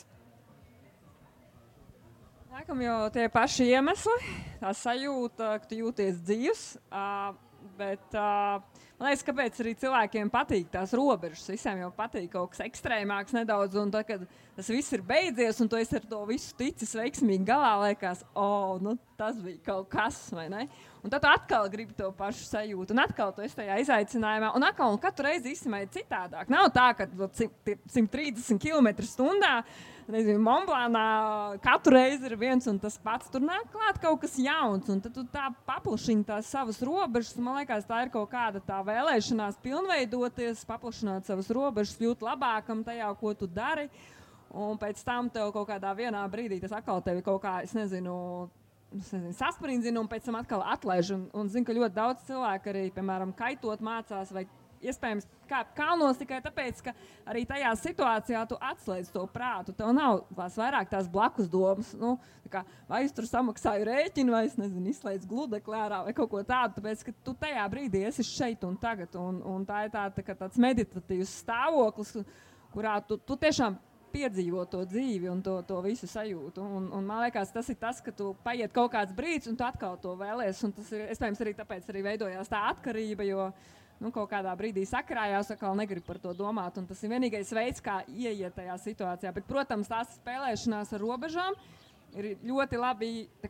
Nākam jau tie paši iemesli, tā sajūta, ka tu jūties dzīvs, bet man liekas, kāpēc arī cilvēkiem patīk tās robežas. Visiem jau patīk kaut kas ekstrēmāks nedaudz, un tad, kad tas viss ir beidzies, un tu esi ar to visu ticis veiksmīgi galā, liekas, tas bija kaut kas, vai ne? Un tad tu atkal gribi to pašu sajūtu, un atkal tu esi tajā izaicinājumā, un katru reizi īstenībā ir citādāk. Nav tā, ka 130 km/h, nezinu, Montblanā katru reizi ir viens un tas pats. Tur nāk klāt kaut kas jauns, un tad tu tā paplašini tās savas robežas. Man liekas, tā ir kaut kāda tā vēlēšanās pilnveidoties, paplašināt savas robežas, kļūt labākam tajā, ko tu dari. Un pēc tam tev kaut kādā vienā brīdī tas atkal tevi kaut kā, es nezinu, sasprindzina un pēc tam atkal atlaiž. Un zinu, ka ļoti daudz cilvēku arī, piemēram, kaitot mācās vai iespējams kāpt kalnos tikai tāpēc, ka arī tajā situācijā tu atslēdz to prātu. Tev nav vairāk tās blakus domas. Vai es tur samaksāju rēķinu, vai es nezinu, izslēdzu gludekli ārā vai kaut ko tādu, tāpēc, ka tu tajā brīdī esi šeit un tagad. Un tā ir tāds meditatīvs stāvoklis, kurā tu tiešām piedzīvo to dzīvi un to visu sajūtu. Un man liekas, tas ir tas, ka tu paiet kaut kāds brīdis un tu atkal to vēlies. Un tas ir, iespējams, arī tāpēc arī veidojās tā atkarība, jo kaut kādā brīdī sakrājās, atkal negrib par to domāt. Un tas ir vienīgais veids, kā ieiet tajā situācijā. Bet, protams, tās spēlēšanās ar robežām ir ļoti labi,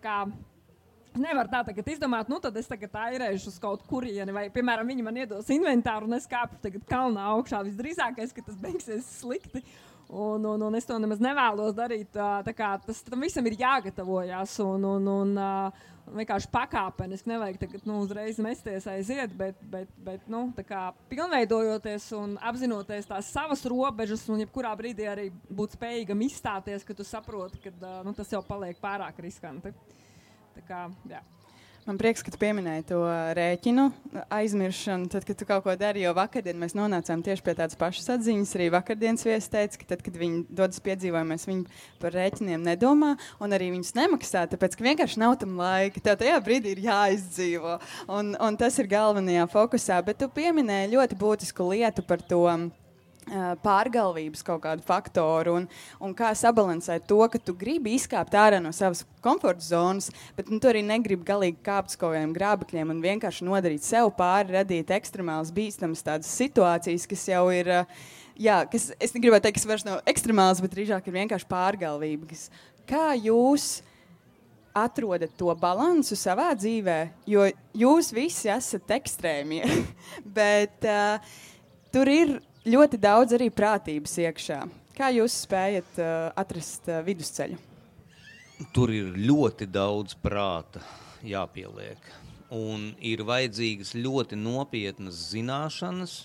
nevar tā tagad izdomāt, tad es tagad airēšu uz kaut kurieni, vai, piemēram, viņi man iedos inventāru un es kāpu tagad kalnā augšā. Visdrīzākais, ka tas beigsies slikti. Un es to nemaz nevēlos darīt. Tam visam ir jāgatavojās un vienkārši pakāpeniski. Nevajag tagad uzreiz mesties aiziet, bet pilnveidojoties un apzinoties tās savas robežas un jebkurā brīdī arī būt spējīgam izstāties, ka tu saproti, ka tas jau paliek pārāk riskanti. Jā. Man prieks, ka tu pieminēji to rēķinu aizmiršanu, tad, kad tu kaut ko dari, jo vakardien mēs nonācām tieši pie tādas pašas atziņas. Arī vakardienas viesis teica, ka tad, kad viņi dodas piedzīvojumos, viņi par rēķiniem nedomā un arī viņus nemaksā, tāpēc, ka vienkārši nav tam laika. Tev tajā brīdī ir jāizdzīvo, un tas ir galvenajā fokusā. Bet tu pieminēji ļoti būtisku lietu par to pārgalvības kaut kādu faktoru un kā sabalansēt to, ka tu gribi izkāpt ārā no savas komforta zonas, bet tu arī negribi galīgi kāpt uz kaut kādiem grābekļiem un vienkārši nodarīt sev pāri, radīt ekstremālas bīstamas tādas situācijas, kas jau ir, kas, es negribētu teikt, kas vairs nav ekstremāls, bet drīzāk ir vienkārši pārgalvība. Kā jūs atrodat to balansu savā dzīvē, jo jūs visi esat ekstrēmie, bet tur ir ļoti daudz arī prātības iekšā. Kā jūs spējat atrast vidusceļu? Tur ir ļoti daudz prāta jāpieliek. Un ir vajadzīgas ļoti nopietnas zināšanas,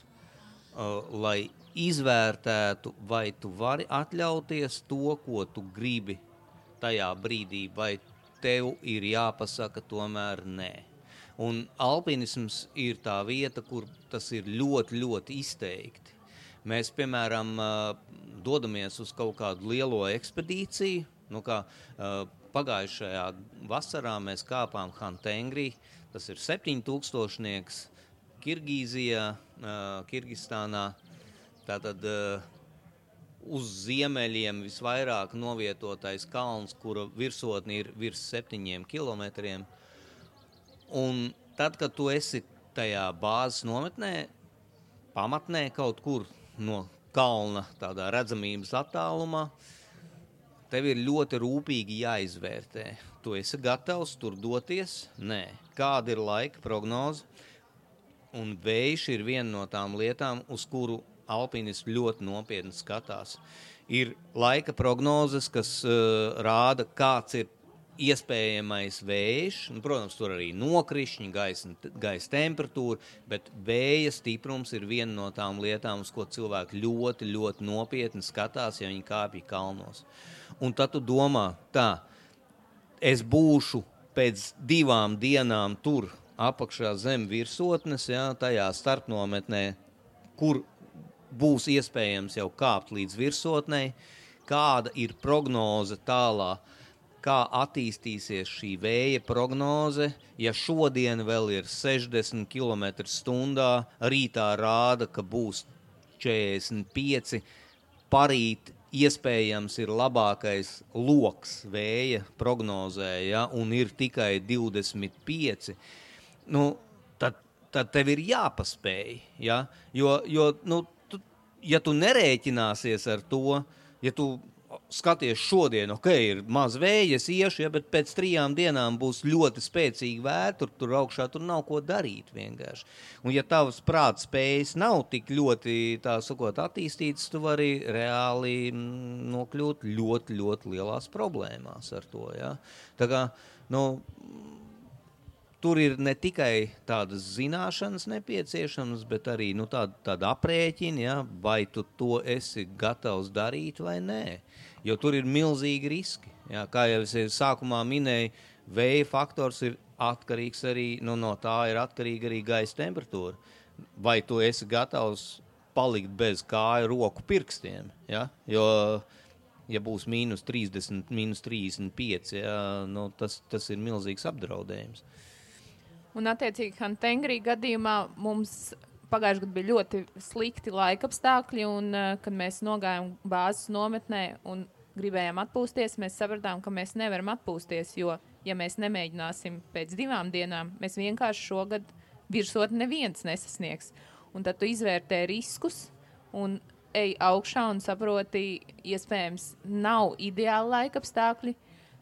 lai izvērtētu, vai tu vari atļauties to, ko tu gribi tajā brīdī, vai tev ir jāpasaka tomēr nē. Un alpinisms ir tā vieta, kur tas ir ļoti, ļoti izteikti. Mēs, piemēram, dodamies uz kaut kādu lielo ekspedīciju. Pagājušajā vasarā mēs kāpām Hantengri. Tas ir 7000 Kirgīzijā, Kirgistānā. Tātad uz ziemeļiem visvairāk novietotais kalns, kura virsotne ir virs 7 kilometriem. Un tad, kad tu esi tajā bāzes nometnē, pamatnē kaut kur no kalna tādā redzamības attālumā, tev ir ļoti rūpīgi jāizvērtē. Tu esi gatavs tur doties? Nē. Kāda ir laika prognoze? Un vējš ir viena no tām lietām, uz kuru alpinisti ļoti nopietni skatās. Ir laika prognozes, kas rāda, kāds ir iespējamais vējš, protams, tur arī nokrišņi, gaisa temperatūra, bet vēja stiprums ir viena no tām lietām, uz ko cilvēki ļoti, ļoti nopietni skatās, ja viņi kāpj kalnos. Un tad tu domā, es būšu pēc 2 dienām tur apakšā zem virsotnes, tajā starpnometnē, kur būs iespējams jau kāpt līdz virsotnei, kāda ir prognoze tālā, kā attīstīsies šī vēja prognoze, ja šodien vēl ir 60 km/h, rītā rāda, ka būs 45, parīt iespējams ir labākais loks vēja prognozē, un ir tikai 25, tad tev ir jāpaspēj, jo ja tu nerēķināsies ar to, ja tu skaties šodien, ir maz vēja, es iešu, bet pēc 3 dienām būs ļoti spēcīgi vētra, tur augšā tur nav ko darīt vienkārši. Un ja tavs prāta spējas nav tik ļoti, tā sakot, attīstītas, tu vari reāli nokļūt ļoti, ļoti lielās problēmās ar to, ja. Tā kā, tur ir ne tikai tādas zināšanas nepieciešamas, bet arī tāda aprēķina, ja, vai tu to esi gatavs darīt vai nē. Jo tur ir milzīgi riski. Ja. Kā jau es sākumā minēju, vēja faktors ir atkarīgs arī, no tā ir atkarīga arī gaisa temperatūra. Vai tu esi gatavs palikt bez kāju roku pirkstiem? Ja? Jo, ja būs -30, -35, ja, tas ir milzīgs apdraudējums. Un, attiecīgi, Hantengri gadījumā mums pagājušajā gadā bija ļoti slikti laikapstākļi, un, kad mēs nogājām bāzes nometnē un gribējām atpūsties, mēs sapratām, ka mēs nevaram atpūsties, jo, ja mēs nemēģināsim pēc 2 dienām, mēs vienkārši šogad virsotni neviens nesasniegs. Un tad tu izvērtē riskus un ej augšā un saproti, iespējams, nav ideāli laikapstākļi,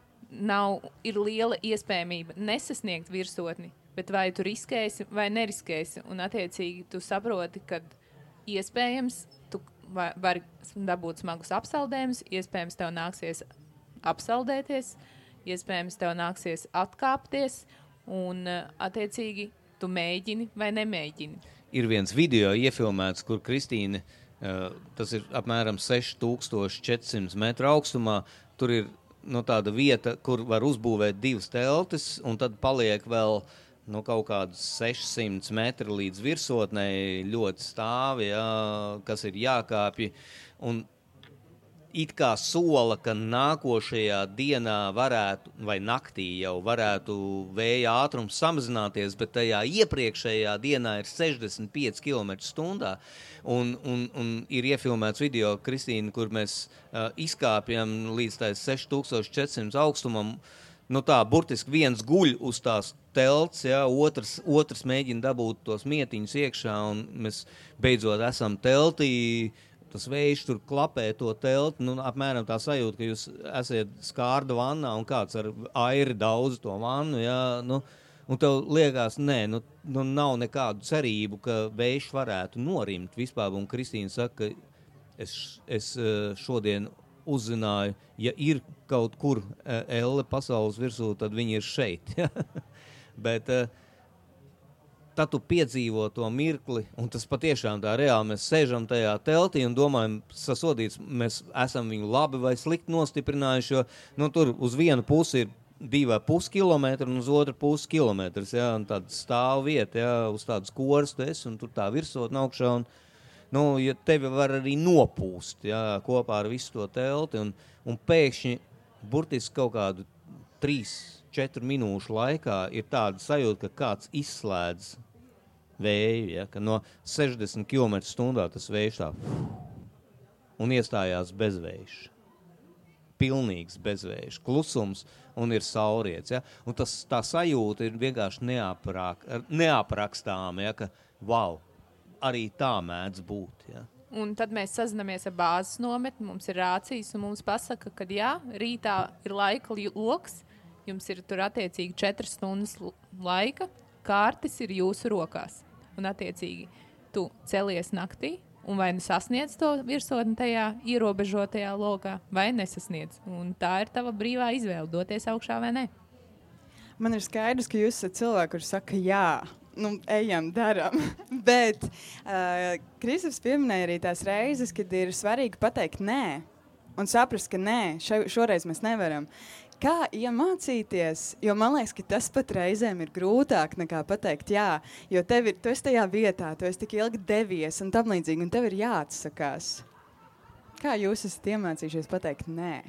ir liela iespējamība nesasniegt virsotni, bet vai tu riskēsi vai neriskēsi, un attiecīgi tu saproti, ka iespējams tu vari dabūt smagus apsaldējumus, iespējams tev nāksies apsaldēties, iespējams tev nāksies atkāpties, un attiecīgi tu mēģini vai nemēģini. Ir viens video iefilmēts, kur Kristīne, tas ir apmēram 6400 metru augstumā, tur ir tāda vieta, kur var uzbūvēt 2 teltis, un tad paliek vēl kaut kādas 600 metri līdz virsotnei ļoti stāvi, ja, kas ir jākāpj. Un it kā sola, ka nākošajā dienā varētu, vai naktī jau varētu vēja ātrums samazināties, bet tajā iepriekšējā dienā ir 65 km/h. Un ir iefilmēts video, Kristīna, kur mēs izkāpjam līdz tai 6400 augstumam. Tā, burtiski viens guļ uz tās telts, ja, otrs mēģina dabūt tos mietiņus iekšā, un mēs beidzot esam teltī, tas vējš tur klapē to telti, apmēram tā sajūta, ka jūs esat skārda vannā un kāds ar airi daudz to vannu, ja, un tev liekas, nav nekādu cerību, ka vējš varētu norimt vispār, un Kristīna saka, ka es šodien uzzināju, ja ir kaut kur elle pasaules virsū, tad viņi ir šeit. Ja? Bet tad tu piedzīvo to mirkli, un tas patiešām tā reāli, mēs sēžam tajā teltī un domājam, sasodīts, mēs esam viņu labi vai slikti nostiprinājuši, jo tur uz vienu pusi ir 2,5 kilometri un uz otru pusi kilometrs, ja, un tāda stāv vieta, ja, uz tādas korstes, un tur tā virsotne augšā, un ja tevi var arī nopūst, ja, kopā ar visu to telti, un pēkšņi burtiski kaut kādu 3-4 minūšu laikā ir tāda sajūta, ka kāds izslēdz vēju, ja, ka no 60 km/h tas vējš tā un iestājās bezvējš. Pilnīgs bezvējš, klusums un ir sauriets. Ja, un tā sajūta ir vienkārši neaprakstāma, ja, ka wow, arī tā mēdz būt. Ja. Un tad mēs sazinamies ar bāzes nometni, mums ir rācijas, un mums pasaka, ka jā, rītā ir laika loks, jums ir tur attiecīgi 4 stundas laika, kārtis ir jūsu rokās. Un attiecīgi tu celies naktī, un vai nu sasniedz to virsotni tajā ierobežotajā lokā, vai nesasniedz. Un tā ir tava brīvā izvēle, doties augšā vai ne. Man ir skaidrs, ka jūs esat cilvēki, kurš saka jā. Ejam, daram. Bet Kristaps pieminēja arī tās reizes, kad ir svarīgi pateikt nē un saprast, ka nē, šoreiz mēs nevaram. Kā iemācīties, jo man liekas, ka tas pat reizēm ir grūtāk nekā pateikt jā, jo tu esi tajā vietā, tu esi tik ilgi devies un tam līdzīgi, un tev ir jāatsakās. Kā jūs esat iemācījušies pateikt nē?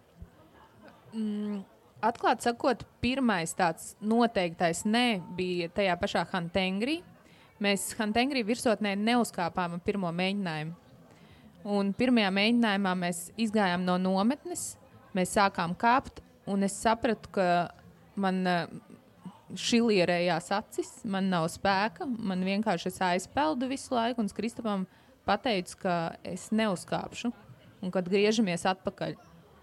Atklāt sakot, pirmais tāds noteiktais nē bija tajā pašā Hantengri. Mēs Hantengri virsotnē neuzkāpām ar pirmo mēģinājumu. Un pirmajā mēģinājumā mēs izgājām no nometnes, mēs sākām kāpt, un es sapratu, ka man šilierējās acis, man nav spēka, man vienkārši es aizpeldu visu laiku, un Kristapam pateicu, ka es neuzkāpšu, un kad griežamies atpakaļ.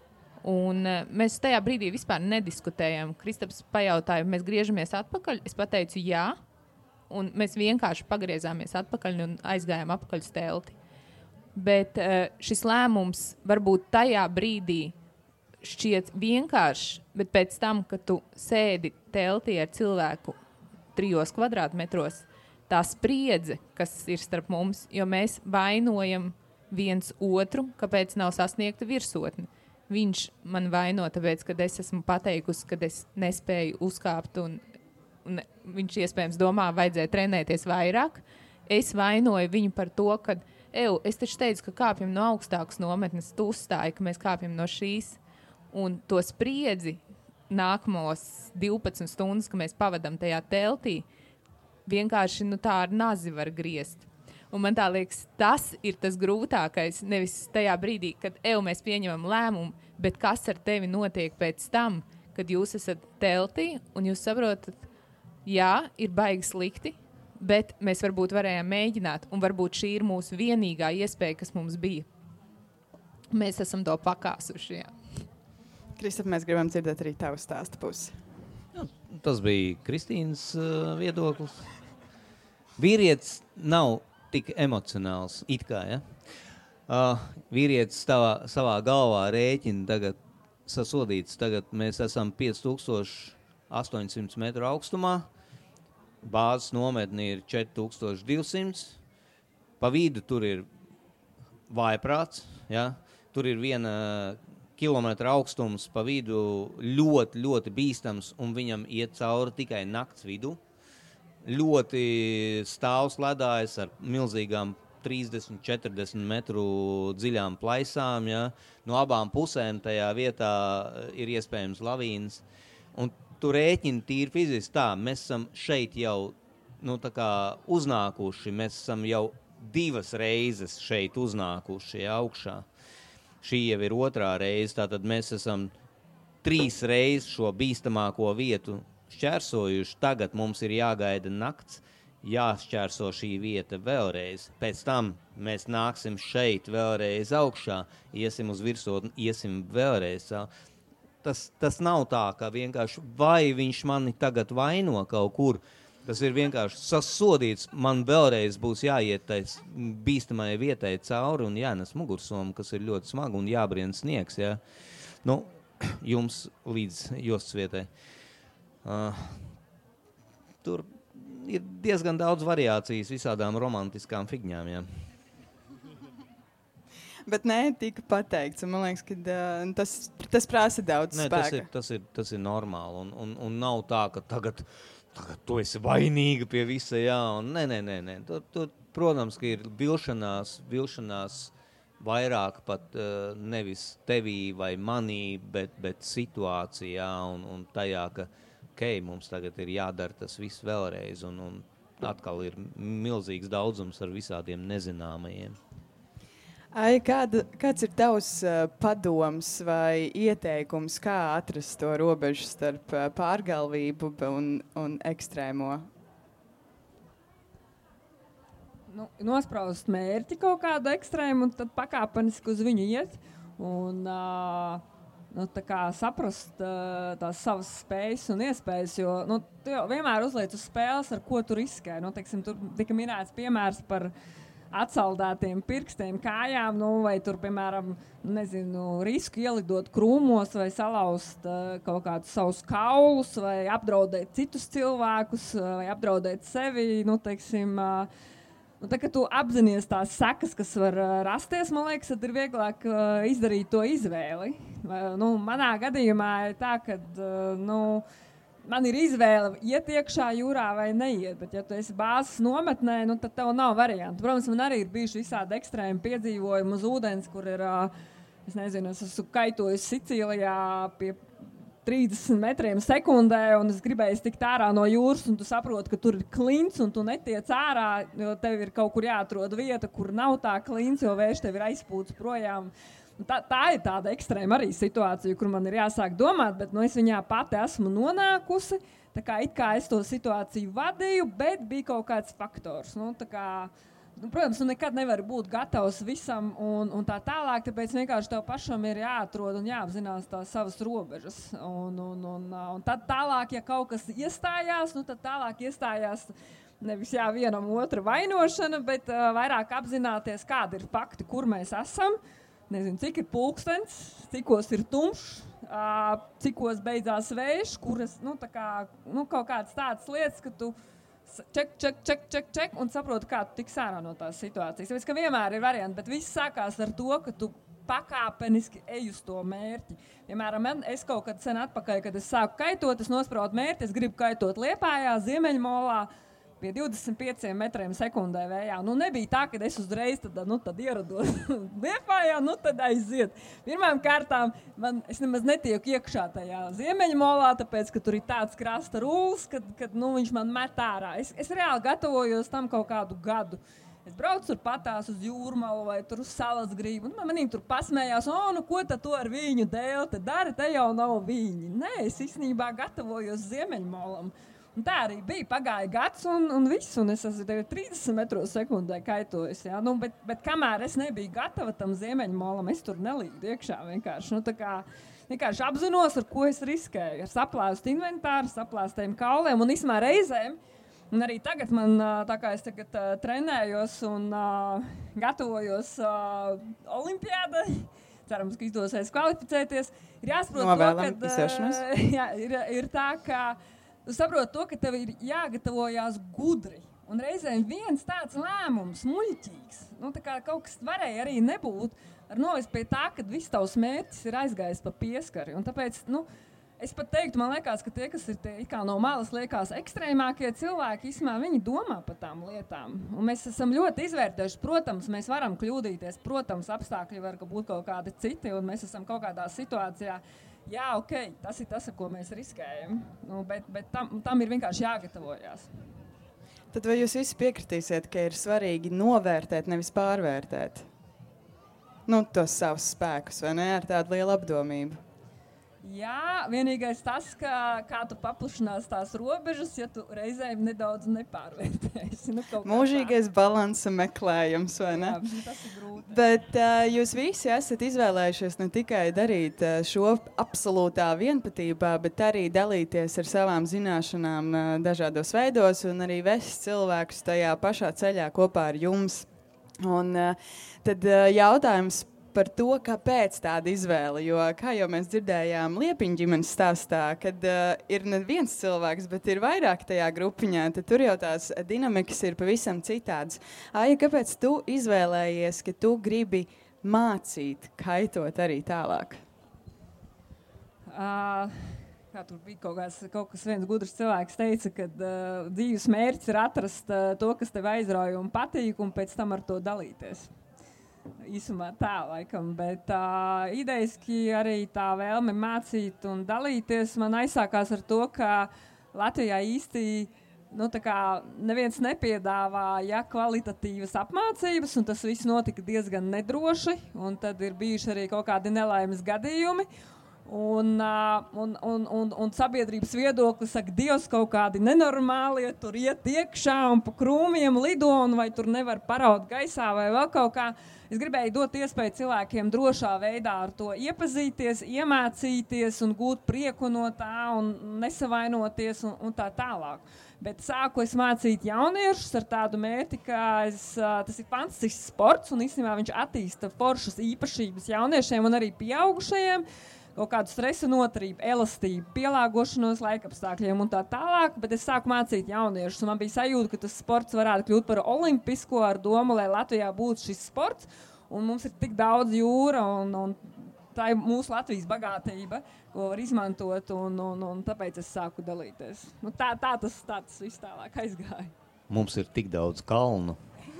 Un mēs tajā brīdī vispār nediskutējam. Kristaps pajautāja, mēs griežamies atpakaļ. Es pateicu jā, un mēs vienkārši pagriezāmies atpakaļ un aizgājām apakaļ uz telti. Bet šis lēmums varbūt tajā brīdī šķiet vienkārši, bet pēc tam, kad tu sēdi teltī ar cilvēku 3 kvadrātmetros, tā spriedze, kas ir starp mums, jo mēs vainojam viens otru, kāpēc nav sasniegta virsotne. Viņš man vaino, tāpēc, kad es esmu pateikusi, kad es nespēju uzkāpt, un viņš iespējams domā, vajadzēja trenēties vairāk. Es vainoju viņu par to, ka, es taču teicu, ka kāpjam no augstākas nometnes, tu uzstāji, ka mēs kāpjam no šīs. Un to spriedzi nākamos 12 stundas, ka mēs pavadam tajā teltī, vienkārši tā ar nazi var griezt. Un man tā liekas, tas ir tas grūtākais, nevis tajā brīdī, kad mēs pieņemam lēmumu, bet kas ar tevi notiek pēc tam, kad jūs esat teltī un jūs saprotat, jā, ir baigi slikti, bet mēs varbūt varējām mēģināt, un varbūt šī ir mūsu vienīgā iespēja, kas mums bija. Mēs esam to pakāsuši, jā. Kristap, mēs gribam dzirdēt arī tavu stāstu pusi. Jā, tas bija Kristīnas viedoklis. Vīrietis nav tik emocionāls, it kā, ja? Vīrietis savā galvā rēķina tagad sasodīts. Tagad mēs esam 5800 metru augstumā, bāzes nometni ir 4200, pa vidu tur ir vājprāts, ja? Tur ir 1 kilometra augstums, pa vidu ļoti, ļoti bīstams, un viņam iet cauri tikai nakts vidu. Ļoti stāvs ledājs ar milzīgām 30-40 metru dziļām plaisām. Ja? No abām pusēm tajā vietā ir iespējams lavīnas. Un tu rēķini tīri fiziski tā, mēs esam šeit jau tā kā uznākuši, mēs esam jau 2 reizes šeit uznākuši, ja, augšā. Šī jau ir 2. reize, tātad mēs esam 3 reizes šo bīstamāko vietu šķērsojuši. Tagad mums ir jāgaida nakts, jāšķērso šī vieta vēlreiz. Pēc tam mēs nāksim šeit vēlreiz augšā, iesim uz virsotni, iesim vēlreiz. Tas nav tā, ka vienkārši vai viņš mani tagad vaino kaut kur. Tas ir vienkārši sasodīts. Man vēlreiz būs jāiet tais bīstamai vietai cauri un jānes mugursoma, kas ir ļoti smaga, un jābrien sniegs. Ja? Jums līdz jostas vietai. Tur ir diezgan daudz variācijas visādām romantiskām figņām, jā. Bet tika pateikts, un man liekas, ka tas prasa daudz spēka. Tas ir normāli, un nav tā, ka tagad tu esi vainīga pie visa, jā, un nē. Tur, protams, ka ir vilšanās vairāk pat nevis tevī vai manī, bet situācijā un tajā, ka mums tagad ir jādara tas viss vēlreiz, un atkal ir milzīgs daudzums ar visādiem nezināmajiem. Kāds ir tavs padoms vai ieteikums, kā atrast to robežu starp pārgalvību un ekstrēmo? Nospraust mērķi kaut kādu ekstrēmu un tad pakāpeniski uz viņu iet. Un tā kā saprast tās savas spējas un iespējas, jo tu jau vienmēr uzliec uz spēles, ar ko tu riskē. Teiksim, tur tika minēts piemērs par atsaldētiem pirkstiem, kājām, vai tur, piemēram, risku ielidot krūmos vai salauzt kaut kādus savus kaulus vai apdraudēt citus cilvēkus vai apdraudēt sevi, teiksim, tā, kad tu apzinies tās sekas, kas var rasties, man liekas, tad ir vieglāk izdarīt to izvēli. Manā gadījumā ir tā, ka man ir izvēle iet iekšā jūrā vai neiet, bet ja tu esi bāzes nometnē, tad tev nav variantu. Protams, man arī ir bijuši visādi ekstrēmi piedzīvojumi uz ūdens, kur ir, es esmu kaitojis Sicīlijā pie 30 metriem sekundē, un es gribēju tikt ārā no jūras, un tu saproti, ka tur ir klints, un tu netiec ārā, jo tev ir kaut kur jāatrod vieta, kur nav tā klints, jo vējš tev ir aizpūts projām. Tā ir tāda ekstrēma arī situācija, kur man ir jāsāk domāt, bet es viņā pati esmu nonākusi, tā kā it kā es to situāciju vadīju, bet bija kaut kāds faktors. Protams, tu nekad nevari būt gatavs visam un tā tālāk, tāpēc vienkārši tev pašam ir jāatrod un jāapzinās tās savas robežas. Un tad tālāk, ja kaut kas iestājās, tad tālāk iestājās nevis vienam otra vainošana, bet vairāk apzināties, kādi ir fakti, kur mēs esam. Nezinu, cik ir pulkstens, cikos ir tumšs, cikos beidzās vējš, kuras, kaut kādas tādas lietas, ka tu ček, un saprotu, kā tu tiks ārā no tās situācijas. Tāpēc, ka vienmēr ir varianti, bet viss sākās ar to, ka tu pakāpeniski ej uz to mērķi. Piemēram, es kaut kad sen atpakaļ, kad es sāku kaitot, es nospraudu mērķi, es gribu kaitot Liepājā, Ziemeļmolā, pie 25 metriem sekundē vējā. Nebija tā, ka es uzreiz tad ierados Liepājā, tad aiziet. Pirmām kārtām es nemaz netieku iekšā tajā Ziemeļmolā, tāpēc, ka tur ir tāds krasta rūls, kad viņš man met ārā. Es reāli gatavojos tam kaut kādu gadu. Es braucu tur patās uz Jūrmalu vai tur uz salas gribu. Manī tur pasmējās, ko tad tu ar viņu dēļ te dari, te jau nav viņi. Nē, es īstenībā gatavojos Ziemeļmolam. Un tā arī bija, pagāja gads un viss, un es esmu 30 metros sekundē kaitojis. Ja? Bet kamēr es nebiju gatava tam Ziemeļmolam, es tur nelīdu iekšā vienkārši. Vienkārši apzinos, ar ko es riskēju. Ar saplēstu inventāru, saplēstiem kauliem un īsmā reizēm. Un arī tagad man, tā kā es tagad trenējos un gatavojos olimpiādai, cerams, ka izdosies kvalificēties, ir jāsaprot Novēlam, ir tā, ka tu saproti to, ka tev ir jāgatavojās gudri. Un reizēm viens tāds lēmums, muļķīgs, tā kā kaut kas varēja arī nebūt, ar novest pie tā, ka viss tavs mērķis ir aizgājis pa pieskari. Un tāpēc, es pat teiktu, man liekas, ka tie, kas ir kā no malas liekas ekstrēmākie cilvēki, viņi domā par tām lietām. Un mēs esam ļoti izvērtējuši, protams, mēs varam kļūdīties, protams, apstākļi var būt kaut kādi citi, un mēs esam kaut kādā situācijā. Jā, ok, tas ir tas, ar ko mēs riskējam, bet tam ir vienkārši jāgatavojās. Tad vai jūs visi piekritīsiet, ka ir svarīgi novērtēt, nevis pārvērtēt? Tos savus spēkus, vai ne, ar tādu lielu apdomību? Jā, vienīgais tas, kā tu paplašinās tās robežas, ja tu reizēm nedaudz nepārvērtēsi. Mūžīgais balansa meklējums, vai ne? Jā, tas ir grūti. Bet jūs visi esat izvēlējušies ne tikai darīt šo absolūtā vienpatībā, bet arī dalīties ar savām zināšanām dažādos veidos un arī vest cilvēkus tajā pašā ceļā kopā ar jums. Un tad jautājums par to, kāpēc tāda izvēle, jo, kā jau mēs dzirdējām Liepiņa ģimenes stāstā, kad ir neviens cilvēks, bet ir vairāk tajā grupiņā, tad tur jau tās dinamikas ir pavisam citādas. Aija, kāpēc tu izvēlējies, ka tu gribi mācīt, kaitot arī tālāk? Tur bija kaut kas viens gudrs cilvēks teica, ka dzīves mērķis ir atrast to, kas tev aizrauja un patīk, un pēc tam ar to dalīties. Īsumā tā, laikam, bet idejiski arī tā vēlme mācīt un dalīties man aizsākās ar to, ka Latvijā īsti neviens nepiedāvāja kvalitatīvas apmācības, un tas viss notika diezgan nedroši, un tad ir bijuši arī kaut kādi nelaimes gadījumi. Un sabiedrības viedoklis saka, Dievs, kaut kādi nenormālie tur iet iekšā un pa krūmiem lido, un vai tur nevar paraut gaisā vai vēl kaut kā. Es gribēju dot iespēju cilvēkiem drošā veidā ar to iepazīties, iemācīties un gūt prieku no tā un nesavainoties un tā tālāk. Bet sāku es mācīt jauniešus ar tādu mērķi, ka tas ir fantastisks sports un īstenībā viņš attīsta foršas īpašības jauniešiem un arī pieaugušajiem. Kaut kādu stresu noturību, elastību, pielāgošanos laikapstākļiem un tā tālāk, bet es sāku mācīt jauniešus, un man bija sajūta, ka tas sports varētu kļūt par olimpisko ar domu, lai Latvijā būtu šis sports, un mums ir tik daudz jūra, un tā ir mūsu Latvijas bagātība, ko var izmantot, un tāpēc es sāku dalīties. Tā tas viss tālāk aizgāja. Mums ir tik daudz kalnu.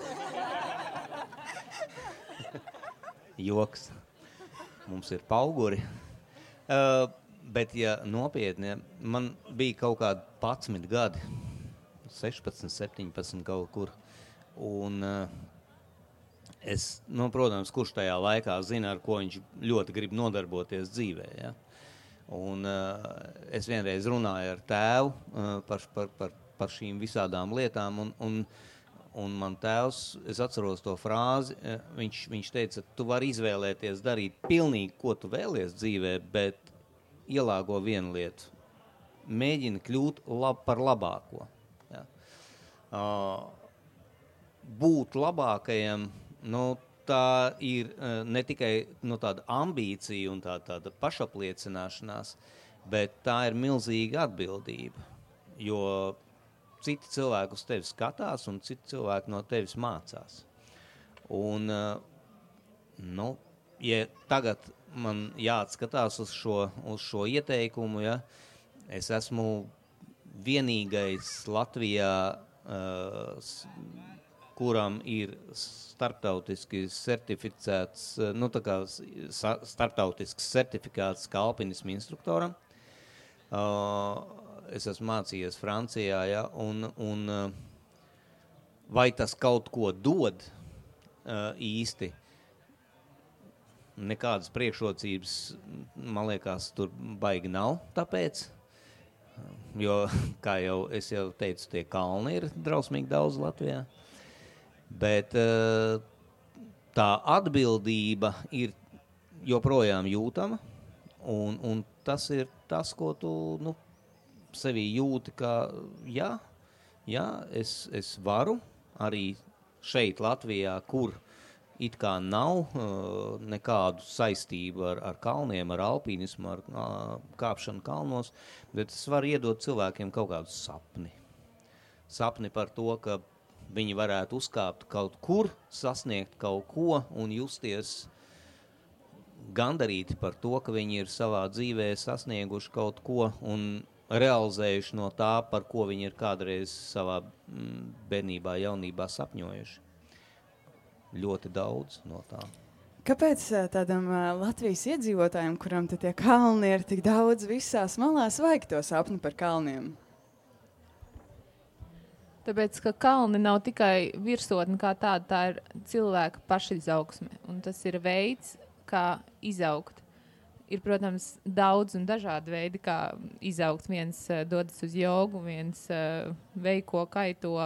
Joks. Mums ir pauguri. Bet, ja nopietni, man bija kaut kādi 11 gadi, 16, 17 kaut kur, un es, protams, kurš tajā laikā zina, ar ko viņš ļoti grib nodarboties dzīvē, ja? Un es vienreiz runāju ar tēvu par šīm visādām lietām, un man tēvs, es atceros to frāzi, viņš teica, tu vari izvēlēties darīt pilnīgi, ko tu vēlies dzīvē, bet ielāgo vienu lietu. Mēģini kļūt par labāko. Ja. Būt labākajam, tā ir ne tikai tāda ambīcija un tāda pašapliecināšanās, bet tā ir milzīga atbildība, jo citi cilvēki uz tevi skatās un citi cilvēki no tevis mācās. Un, ja tagad man jāatskatās uz šo ieteikumu, ja, es esmu vienīgais Latvijā, kuram ir starptautiski certificēts, starptautisks certifikāts kā alpinismu instruktoram. Es esmu mācījies Francijā, ja, un vai tas kaut ko dod īsti? Nekādas priekšrocības, man liekas, tur baigi nav tāpēc, jo, kā es jau teicu, tie kalni ir drausmīgi daudz Latvijā. Bet tā atbildība ir joprojām jūtama, un tas ir tas, ko tu sevī jūti, ka es varu arī šeit Latvijā, kur it kā nav nekādu saistību ar kalniem, ar alpīnismu, ar kāpšanu kalnos, bet es varu iedot cilvēkiem kaut kādu sapni. Sapni par to, ka viņi varētu uzkāpt kaut kur, sasniegt kaut ko un justies gandarīti par to, ka viņi ir savā dzīvē sasnieguši kaut ko un realizējuši no tā, par ko viņi ir kādreiz savā bērnībā, jaunībā sapņojuši. Ļoti daudz no tā. Kāpēc tādam Latvijas iedzīvotājiem, kuram tie kalni ir tik daudz visās malās, vajag to sapni par kalniem? Tāpēc, ka kalni nav tikai virsotne kā tāda, tā ir cilvēka pašizaugsme. Un tas ir veids, kā izaugt. Ir, protams, daudz un dažādi veidi, kā izaugt. Viens dodas uz jogu, viens veiko, kaito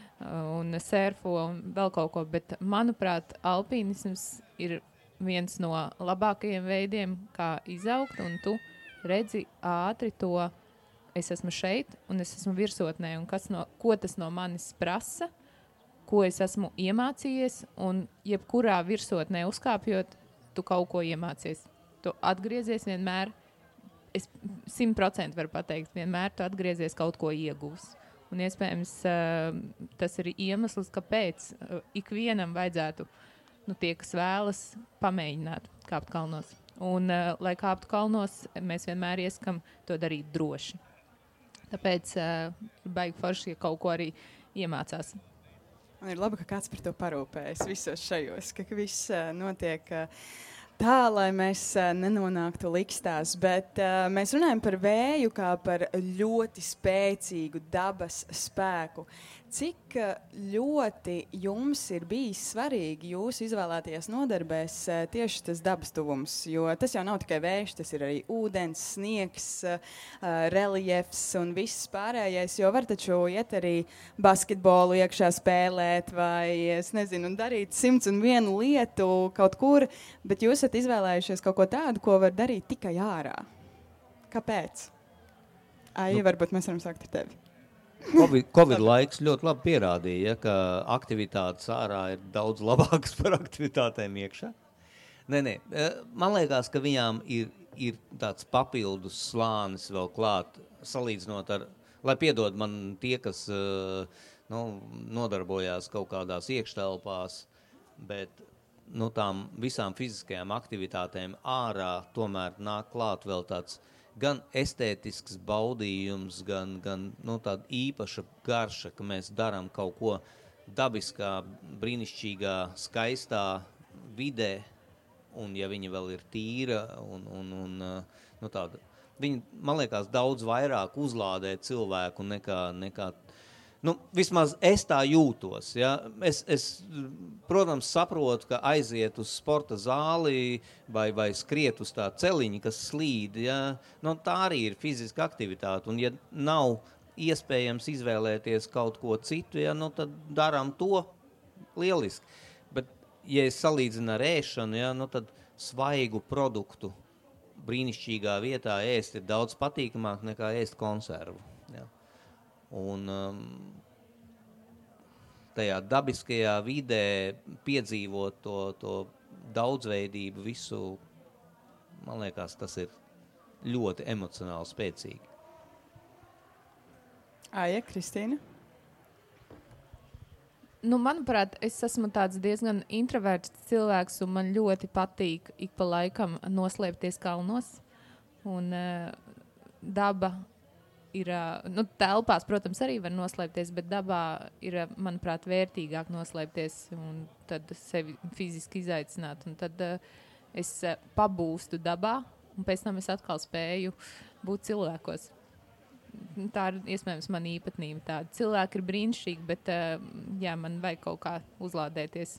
un surfo un vēl kaut ko. Bet, manuprāt, alpīnisms ir viens no labākajiem veidiem, kā izaugt. Un tu redzi ātri to, es esmu šeit un es esmu virsotnē. Un ko tas no manis prasa, ko es esmu iemācījies. Un jebkurā virsotnē uzkāpjot, tu kaut ko iemācies. Tu atgriezies vienmēr, es 100% varu pateikt, vienmēr tu atgriezies kaut ko iegūs. Un iespējams tas ir iemesls, kāpēc ikvienam vajadzētu, tie, kas vēlas, pamēģināt kāpt kalnos. Un, lai kāptu kalnos, mēs vienmēr ieskam to darīt droši. Tāpēc baigi forši, ja kaut ko arī iemācās. Man ir labi, ka kāds par to parūpējas visos šajos, ka viss notiek tā, lai mēs nenonāktu likstās, bet mēs runājam par vēju kā par ļoti spēcīgu dabas spēku. Cik ļoti jums ir bijis svarīgi jūsu izvēlētajās nodarbēs tieši tas dabas tuvums? Jo tas jau nav tikai vējš, tas ir arī ūdens, sniegs, reliefs un viss pārējais. Jo var taču iet arī basketbolu iekšā spēlēt vai, es nezinu, darīt 101 lietu kaut kur, bet jūs esat izvēlējušies kaut ko tādu, ko var darīt tikai ārā. Kāpēc? Aija, varbūt mēs varam sākt ar tevi. Covid laiks ļoti labi pierādīja, ka aktivitātes ārā ir daudz labākas par aktivitātēm iekšā. Nē. Man liekas, ka viņām ir tāds papildus slānis vēl klāt, salīdzinot ar, lai piedod man tie, kas nodarbojās kaut kādās iekštelpās, bet tām visām fiziskajām aktivitātēm ārā tomēr nāk klāt vēl tāds gan estētisks baudījums, gan tāda īpaša garša, ka mēs darām kaut ko dabiskā, brīnišķīgā, skaistā vidē, un ja viņa vēl ir tīra, un tāda, viņa, man liekas, daudz vairāk uzlādē cilvēku nekā vismaz es tā jūtos. Ja? Es, protams, saprotu, ka aiziet uz sporta zāli vai skriet uz tā celiņa, kas slīd. Ja? Tā arī ir fiziska aktivitāte. Un ja nav iespējams izvēlēties kaut ko citu, ja, nu, tad darām to lieliski. Bet, ja es salīdzinu ar ēšanu, ja, nu, tad svaigu produktu brīnišķīgā vietā ēst ir daudz patīkamāk nekā ēst konservu. Ja. Un tajā dabiskajā vidē piedzīvot to daudzveidību visu, man liekas, tas ir ļoti emocionāli spēcīgi. Aija, Kristīna? Nu, manuprāt, es esmu tāds diezgan introverts cilvēks, un man ļoti patīk ik pa laikam noslēpties kalnos. Un daba ir, nu, telpās, protams, arī var noslēpties, bet dabā ir, manuprāt, vērtīgāk noslēpties un tad sevi fiziski izaicināt. Un tad es pabūstu dabā, un pēc tam es atkal spēju būt cilvēkos. Tā ir iespējams mana īpatnība. Tāda cilvēki ir brīnišķīgi, bet jā, man vajag kaut kā uzlādēties.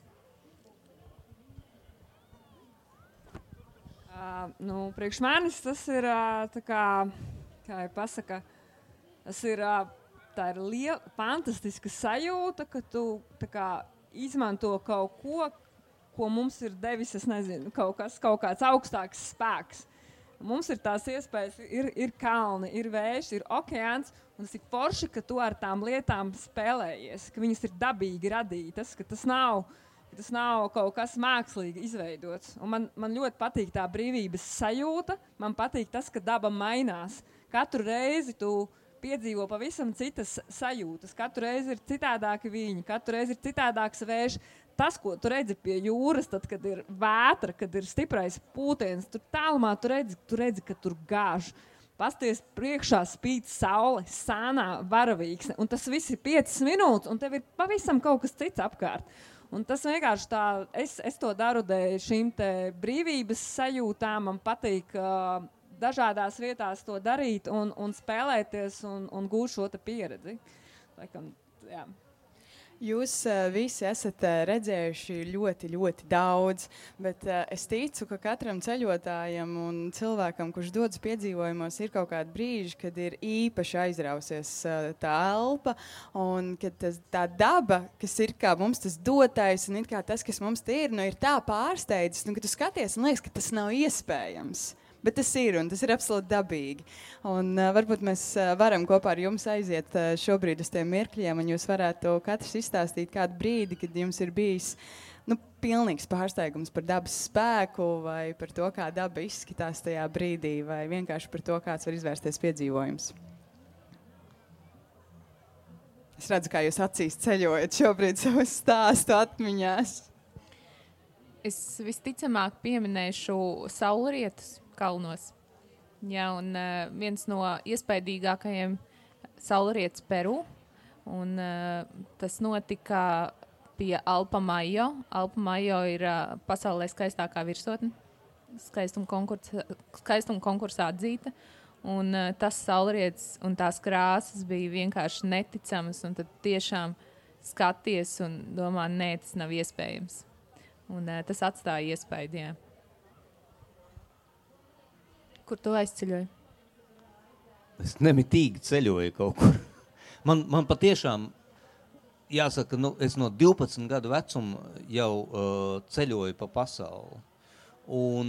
Priekš manis tas ir tā kā jau pasaka, tas ir tā ir fantastiska sajūta, ka tu tā kā izmanto kaut ko mums ir devis, es nezinu, kaut kāds augstāks spēks. Mums ir tās iespējas, ir kalni, ir vējš, ir okeāns, un tas ir forši, ka tu ar tām lietām spēlējies, ka viņas ir dabīgi radītas, ka tas nav kaut kas mākslīgi izveidots. Un man ļoti patīk tā brīvības sajūta, man patīk tas, ka daba mainās. Katru reizi tu piedzīvo pavisam citas sajūtas, katru reizi ir citādāki viņi, katru reizi ir citādāks vējš. Tas, ko tu redzi pie jūras, tad, kad ir vētra, kad ir stiprais pūtiens, tur tālumā tu redzi, ka tur gāž. Pasties priekšā spīd saule, sānā varavīksne, un tas viss ir 5 minūtes, un tev ir pavisam kaut kas cits apkārt. Un tas vienkārši tā, es to daru dēļ šīm te brīvības sajūtām, man patīk dažādās vietās to darīt un spēlēties un gūt šo te pieredzi. Laikam, jā. Jūs visi esat redzējuši ļoti, ļoti daudz, bet es ticu, ka katram ceļotājam un cilvēkam, kurš dodas piedzīvojumos, ir kaut kādi brīži, kad ir īpaši aizrausies tā elpa, un kad tā daba, kas ir kā mums tas dotais, un it kā tas, kas mums te ir, nu ir tā pārsteidzis, un kad tu skaties, un liekas, ka tas nav iespējams. Bet tas ir, un tas ir absolūti dabīgi. Un varbūt mēs varam kopā ar jums aiziet šobrīd uz tiem mirkļiem, un jūs varētu katrs izstāstīt kādu brīdi, kad jums ir bijis pilnīgs pārsteigums par dabas spēku, vai par to, kā daba izskatās tajā brīdī, vai vienkārši par to, kāds var izvērsties piedzīvojums. Es redzu, kā jūs acīs ceļojat šobrīd savu stāstu atmiņās. Es visticamāk pieminēšu saulrietus kalnos. Jā, un viens no iespaidīgākajiem saulrietis Peru, un tas notika pie Alpa Majo. Alpa Majo ir pasaulē skaistākā virsotne, skaistuma konkursā atzīta, un tas saulrietis un tās krāsas bija vienkārši neticamas, un tad tiešām skaties un domā, nē, tas nav iespējams. Un tas atstāja iespaidu, jā. Kur tu aizceļoji? Es nemitīgi ceļoju kaut kur. Man patiešām, jāsaka, es no 12 gadu vecuma jau ceļoju pa pasauli. Un,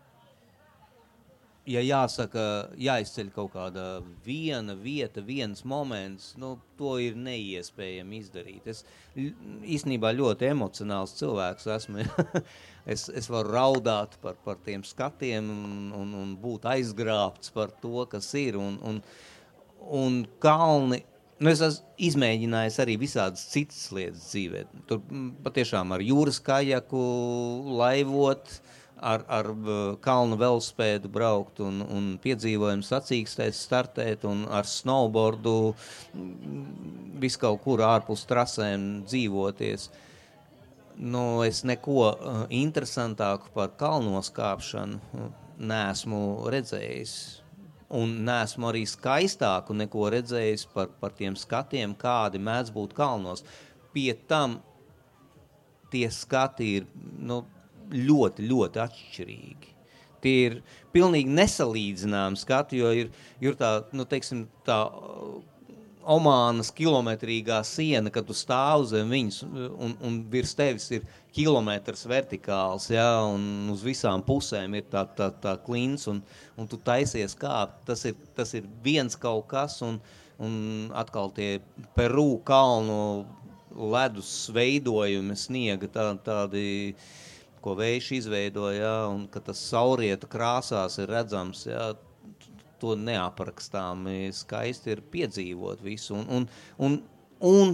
ja jāsaka, jāizceļ kaut kāda viena vieta, viens moments, to ir neiespējami izdarīt. Es īstenībā ļoti emocionāls cilvēks esmu. Es varu raudāt par tiem skatiem un būt aizgrābts par to, kas ir. Un kalni, es esmu izmēģinājis arī visādas citas lietas dzīvē. Tur patiešām ar jūras kajaku laivot, ar kalnu velospēdu braukt un piedzīvojumu sacīkstēs startēt un ar snowboardu visu kaut kur ārpus trasēm dzīvoties. Es neko interesantāku par kalnoskāpšanu neesmu redzējis. Un neesmu arī skaistāku neko redzējis par tiem skatiem, kādi mēdz būt kalnos. Pie tam tie skati ir ļoti, ļoti atšķirīgi. Tie ir pilnīgi nesalīdzināmi skati, jo ir tā, teiksim, tā Omānas kilometrīgā siena, kad tu stāv zem viņas un virs tevis ir kilometrs vertikāls, ja, un uz visām pusēm ir tā klints, un tu taisies kāpt. Tas ir viens kaut kas, un atkal tie Peru kalnu ledus veidojumi sniega tādi, ko vējš izveidoja, ja, un ka tas saulrieta krāsās ir redzams, ja, to neaprakstāmi skaisti ir piedzīvot visu, un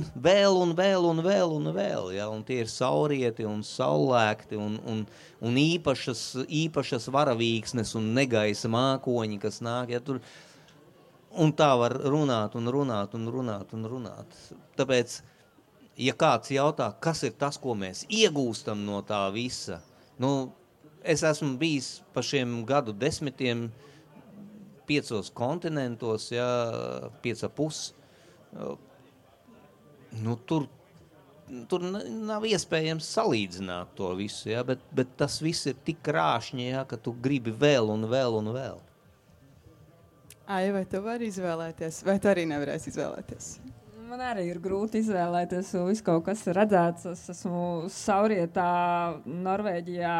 vēl, ja, un tie ir saulrieti un saulēkti, un īpašas varavīksnes un negaisa mākoņi, kas nāk, ja, tur, un tā var runāt. Tāpēc, ja kāds jautā, kas ir tas, ko mēs iegūstam no tā visa, es esmu bijis pa šiem gadu 10 5 kontinentos, ja, 5,5. Tur nav iespējams salīdzināt to visu, ja, bet tas viss ir tik krāšņi, ja, ka tu gribi vēl un vēl. Ai, vai tu vari izvēlēties, vai tu arī nevarēsi izvēlēties? Man arī ir grūti izvēlēties, jo viss kaut kas ir redzēts. Es esmu saulrietā, Norvēģijā,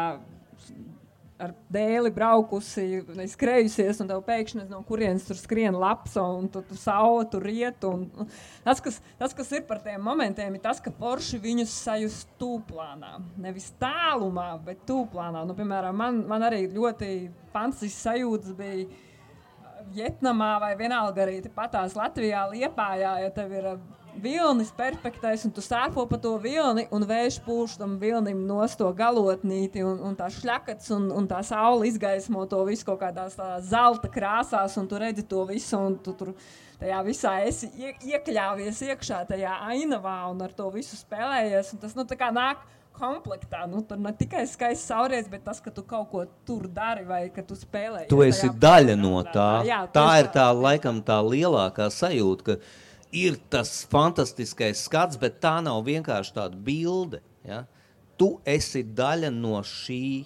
ar dēli braukusi, skrējusies, un tev pēkšņi no kurienes tur skrien lapsa, un tu saule tur riet. Un tas, kas ir par tiem momentiem, ir tas, ka forši viņus sajust tūplānā. Nevis tālumā, bet tūplānā. Piemēram, man arī ļoti fantastisks sajūtas bija Vietnamā vai vienalga arī patās Latvijā, Liepājā, ja tev ir vilnis perfektais, un tu sērfo pa to vilni, un vējš pūš tam vilnim nost to galotnīti, un tā šļakats, un tā saule izgaismo to visu kaut kādās zelta krāsās, un tu redzi to visu, un tu tur tajā visā esi iekļāvies iekšā tajā ainavā, un ar to visu spēlējies, un tas, tā kā nāk komplektā, tur ne tikai skaists saulriets, bet tas, ka tu kaut ko tur dari, vai ka tu spēlējies. Tu esi daļa no tā. Jā, tā ir laikam tā lielākā sajūta, ka ir tas fantastiskais skats, bet tā nav vienkārši tāda bilde. Ja? Tu esi daļa no šī.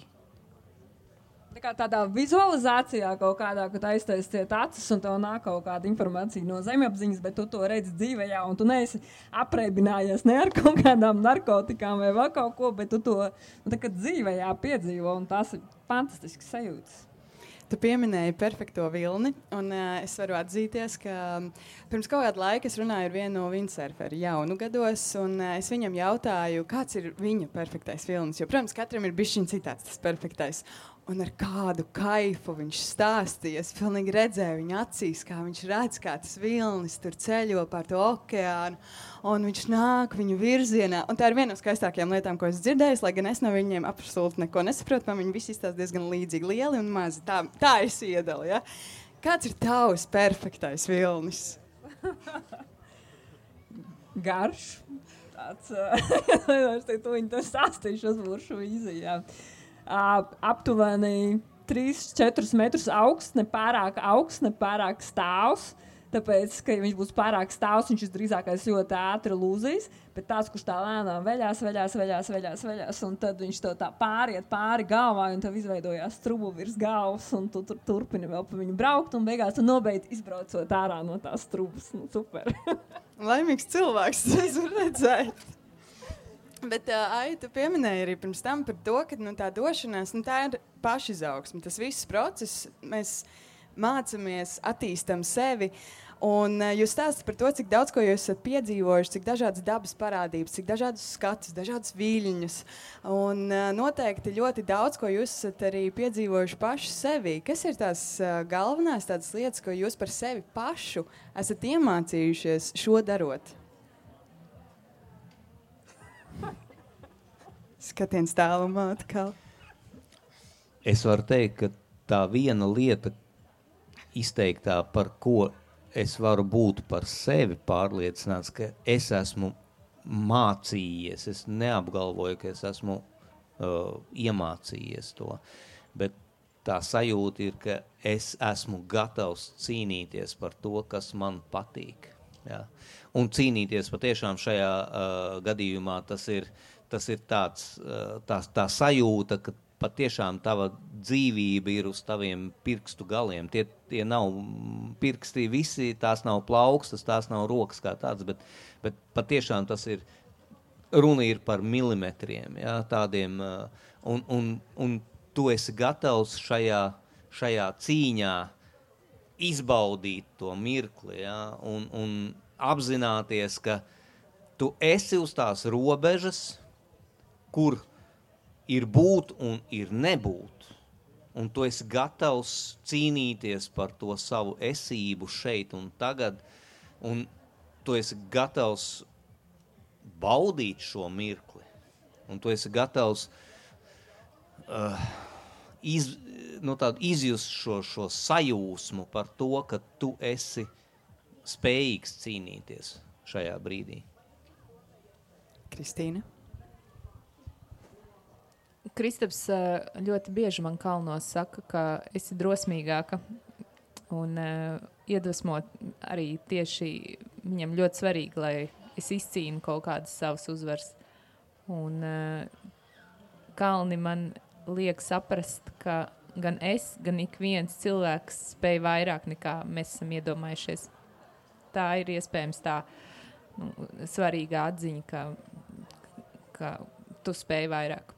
Tā kā tādā vizualizācijā kaut kādā, kad aiztaisiet acis un tev nāk kaut kāda informācija no zemapziņas, bet tu to redzi dzīvējā un tu neesi apreibinājies ne ar kaut kādām narkotikām vai vēl kaut ko, bet tu to dzīvējā piedzīvo, un tās ir fantastiskas sajūtas. Tu pieminēji perfekto vilni, un es varu atzīties, ka pirms kaut kāda laika es runāju ar vienu no windsurferi jaunu gados, un es viņam jautāju, kāds ir viņa perfektais vilnis, jo, protams, katram ir bišķiņ citāds tas perfektais. Un ar kādu kaifu viņš stāstīja. Es pilnīgi redzēju viņa acīs, kā viņš redz, kā tas vilnis tur ceļo pār to okeānu, un viņš nāk viņu virzienā. Un tā ir viena no skaistākajām lietām, ko es dzirdēju, lai gan es no viņiem absolūti neko nesaprotu, man viņi visi izstāsta diezgan līdzīgi lieli un mazi. Tā es iedalu, ja? Kāds ir tavs perfektais vilnis? Garš. Tāds, to stāstīšos buršu vīzijā. Aptuveni 3-4 metrus augsts, ne pārāk stāvs, tāpēc, ka ja viņš būs pārāk stāvs, viņš drīzākais ļoti ātri lūzīs, bet tāds, kurš tā lēnām veļās, un tad viņš tev tā pāriet pāri galvā, un tev izveidojās trubu virs galvas, un tu turpini vēl pa viņu braukt, un beigās tu nobeidz izbraucot ārā no tās trubas. Super. Laimīgs cilvēks, es varu redzēt. Bet, Ai, tu pieminēji arī pirms tam par to, ka tā došanās, tā ir pašizaugsme. Tas viss process, mēs mācamies, attīstam sevi, un jūs stāstat par to, cik daudz ko jūs esat piedzīvojuši, cik dažādas dabas parādības, cik dažādus skatus, dažādus viļņus, un noteikti ļoti daudz, ko jūs esat arī piedzīvojuši paši sevi. Kas ir tās galvenās tādas lietas, ko jūs par sevi pašu esat iemācījušies šo darot? Skatiens tālumā atkal. Es varu teikt, ka tā viena lieta izteiktā, par ko es varu būt par sevi pārliecināts, ka es esmu mācījies, es neapgalvoju, ka es esmu iemācījies to, bet tā sajūta ir, ka es esmu gatavs cīnīties par to, kas man patīk. Ja? Un cīnīties patiešām šajā gadījumā tas ir tāds, tā sajūta, ka patiešām tava dzīvība ir uz taviem pirkstu galiem. Tie nav pirksti visi, tās nav plaukstas, tās nav rokas kā tāds, bet patiešām tas ir, runa ir par milimetriem, ja, tādiem, un tu esi gatavs šajā cīņā izbaudīt to mirkli, ja, un apzināties, ka tu esi uz tās robežas, kur ir būt un ir nebūt. Un tu esi gatavs cīnīties par to savu esību šeit un tagad, un tu esi gatavs baudīt šo mirkli. Un tu esi gatavs izjust šo sajūsmu par to, ka tu esi spējīgs cīnīties šajā brīdī. Kristīna? Kristaps ļoti bieži man kalnos saka, ka esi drosmīgāka un iedvesmot arī tieši viņam ļoti svarīgi, lai es izcīnu kaut kādas savas uzvaras. Un kalni man liek saprast, ka gan es, gan ik viens cilvēks spēj vairāk nekā mēs esam iedomājušies. Tā ir iespējams tā svarīga atziņa, ka tu spēj vairāk.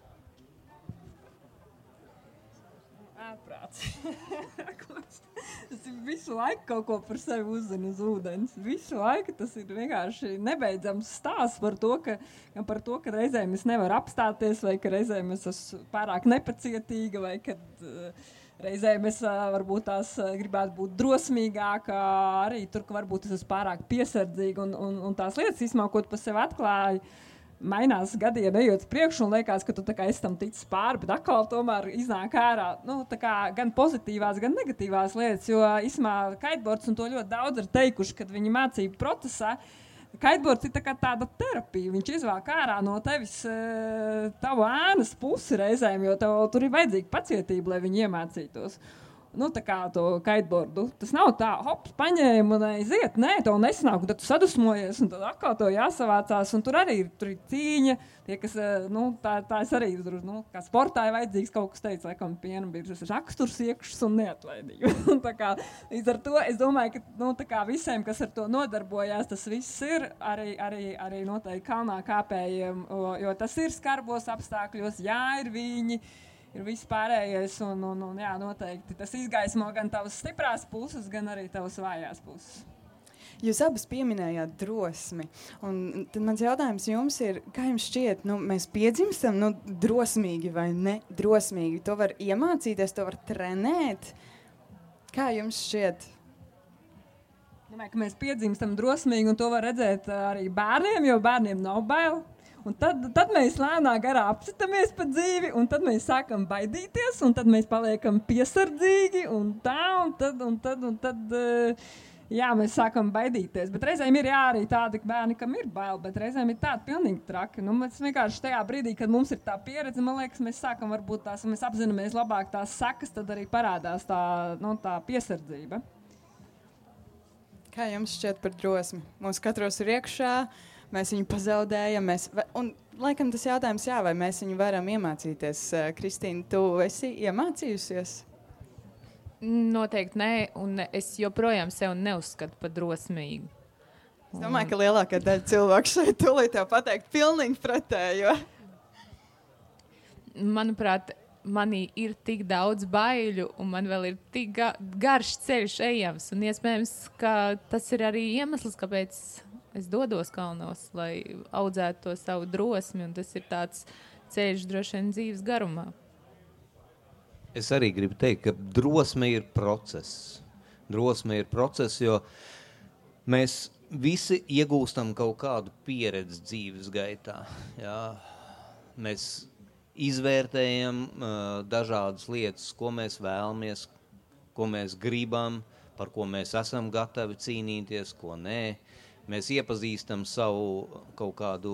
Es visu laiku kaut ko par sevi uzzinu uz ūdens. Visu laiku tas ir vienkārši nebeidzams stāsts par to, ka reizēm es nevaru apstāties, vai ka reizēm es esmu pārāk nepacietīga, vai ka reizēm es varbūt tās gribētu būt drosmīgāka, arī tur, ka varbūt es esmu pārāk piesardzīga, un tās lietas izmākot pa sevi atklāju, mainās gadiem ejot priekšu un liekas, ka tu tā kā esi tam ticis pāri, bet atkal tomēr iznāk ārā, tā kā gan pozitīvās, gan negatīvās lietas, jo īsumā kiteboards, un to ļoti daudz ir teikuši, kad viņi mācību procesā, kiteboards ir tā kā tāda terapija, viņš izvāk ārā no tevis tavu ēnas pusi reizēm, jo tur ir vajadzīga pacietība, lai viņi iemācītos. Tā kā to kiteboardu. Tas nav tā, hops, paņēma un aiziet. Nē, tev nesanāk, un tad tu sadusmojies, un tad atkal to jāsavācās, un tur ir cīņa. Tie, kas, tā es arī, kā sportā ir vajadzīgs kaut kas teica, laikam, piena bija tas raksturs iekšs un neatlaidība. Līdz ar to es domāju, ka tā kā visiem, kas ar to nodarbojās, tas viss ir arī noteikti kalnā kāpējiem, jo tas ir skarbos apstākļos, jā, ir viņi, ir viss pārējais, un jā, noteikti tas izgaismo gan tavas stiprās puses, gan arī tavas vājās puses. Jūs abas pieminējāt drosmi, un tad mans jautājums jums ir, kā jums šķiet, mēs piedzimstam drosmīgi vai ne drosmīgi? To var iemācīties, to var trenēt? Kā jums šķiet? Domāju, ka mēs piedzimstam drosmīgi, un to var redzēt arī bērniem, jo bērniem nav bail. Un tad mēs lēnā garā apsitamies pa dzīvi, un tad mēs sākam baidīties, un tad mēs paliekam piesardzīgi, un tad jā, mēs sākam baidīties. Bet reizēm ir arī tādi bērni, kam ir bail, bet reizēm ir tādi pilnīgi traki. Mēs vienkārši tajā brīdī, kad mums ir tā pieredze, man liekas, mēs sākam varbūt mēs apzināmies labāk tās sekas, tad arī parādās tā piesardzība. Kā jums šķiet par drosmi? Mums katros ir iekšā. Mēs viņu pazaudējam. Un laikam tas jautājums, jā, vai mēs viņu varam iemācīties. Kristīna, tu esi iemācījusies? Noteikti nē, un es joprojām sev neuzskatu par drosmīgu. Es domāju, ka lielākā daļa cilvēku šeit tūlīt tev pateikt pilnīgi pretējo. Manuprāt, manī ir tik daudz baiļu, un man vēl ir tik garš ceļš ejams, un iespējams, ka tas ir arī iemesls, kāpēc es dodos kalnos, lai audzētu to savu drosmi, un tas ir tāds ceļš droši vien dzīves garumā. Es arī gribu teikt, ka drosme ir process. Drosme ir process, jo mēs visi iegūstam kaut kādu pieredzi dzīves gaitā. Jā. Mēs izvērtējam dažādas lietas, ko mēs vēlamies, ko mēs gribam, par ko mēs esam gatavi cīnīties, ko nē. Mēs iepazīstam savu kaut kādu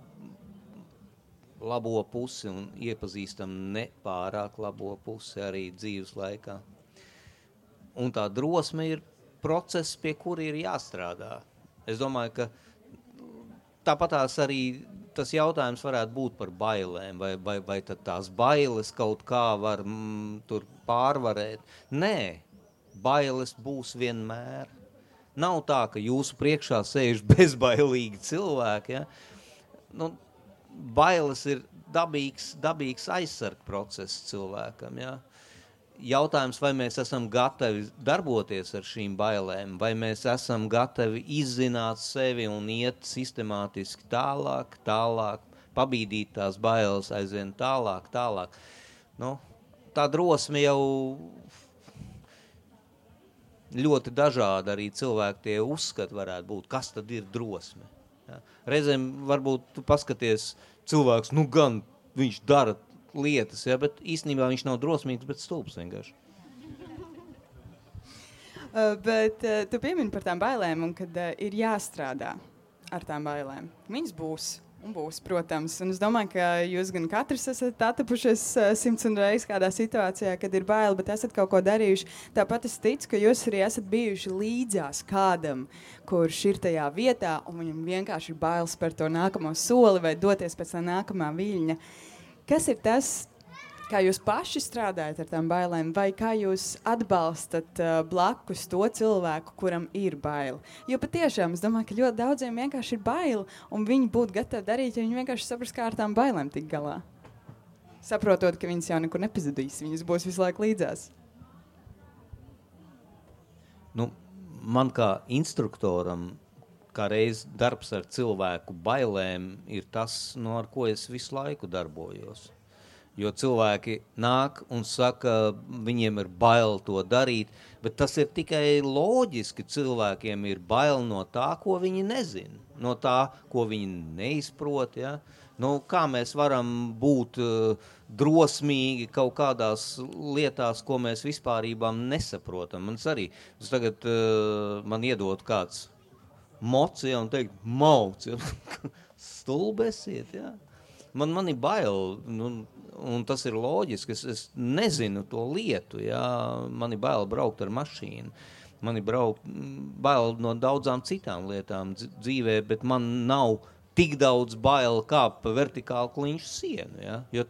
labo pusi un iepazīstam nepārāk labo pusi arī dzīves laikā. Un tā drosme ir process, pie kura ir jāstrādā. Es domāju, ka tāpatās arī tas jautājums varētu būt par bailēm, vai tad tās bailes kaut kā var tur pārvarēt. Nē, bailes būs vienmēr. Nav tā, ka jūsu priekšā sēž bezbailīgi cilvēki. Ja? Nu, bailes ir dabīgs aizsarga process cilvēkam. Ja? Jautājums, vai mēs esam gatavi darboties ar šīm bailēm, vai mēs esam gatavi izzināt sevi un iet sistemātiski tālāk, pabīdīt tās bailes aizvien tālāk. Nu, tā drosme jau ļoti dažādi arī cilvēki tie uzskati varētu būt, kas tad ir drosme. Ja? Reizēm varbūt tu paskaties cilvēks, nu gan viņš dara lietas, ja? Bet īstenībā viņš nav drosmīgs, bet stulbs vienkārši. Bet tu piemini par tām bailēm un kad ir jāstrādā ar tām bailēm. Viņas būs. Un būs, protams. Un es domāju, ka jūs gan katrs esat atapušies 100 reizes kādā situācijā, kad ir baili, bet esat kaut ko darījuši. Tāpat es ticu, ka jūs arī esat bijuši līdzās kādam, kurš ir tajā vietā, un viņam vienkārši ir bailes par to nākamo soli vai doties pēc tā nākamā viļņa. Kas ir tas, kā jūs paši strādājat ar tām bailēm, vai kā jūs atbalstat blakus to cilvēku, kuram ir baili? Jo patiešām, es domāju, ka ļoti daudziem vienkārši ir baili, un viņi būtu gatavi darīt, ja viņi vienkārši saprast, kā ar tām bailēm tik galā. Saprotot, ka viņas jau nekur nepazudīs, viņas būs visu laiku līdzās. Nu, man kā instruktoram, kā reiz darbs ar cilvēku bailēm, ir tas, ar ko es visu laiku darbojos. Jo cilvēki nāk un saka, viņiem ir bail to darīt, bet tas ir tikai loģiski. Cilvēkiem ir bail no tā, ko viņi nezina, no tā, ko viņi neizprot. Ja? Nu, kā mēs varam būt drosmīgi kaut kādās lietās, ko mēs vispārībā nesaprotam. Tagad man iedot kāds mocs, ja, un teikt, mauc, ja? Stulbesiet, ja? Man ir bail, un tas ir loģiski, es nezinu to lietu, ja? Man ir bail braukt ar mašīnu, man ir bail no daudzām citām lietām dzīvē, bet man nav tik daudz bail kāpt pa vertikālu kliņšu sienu, ja? Jo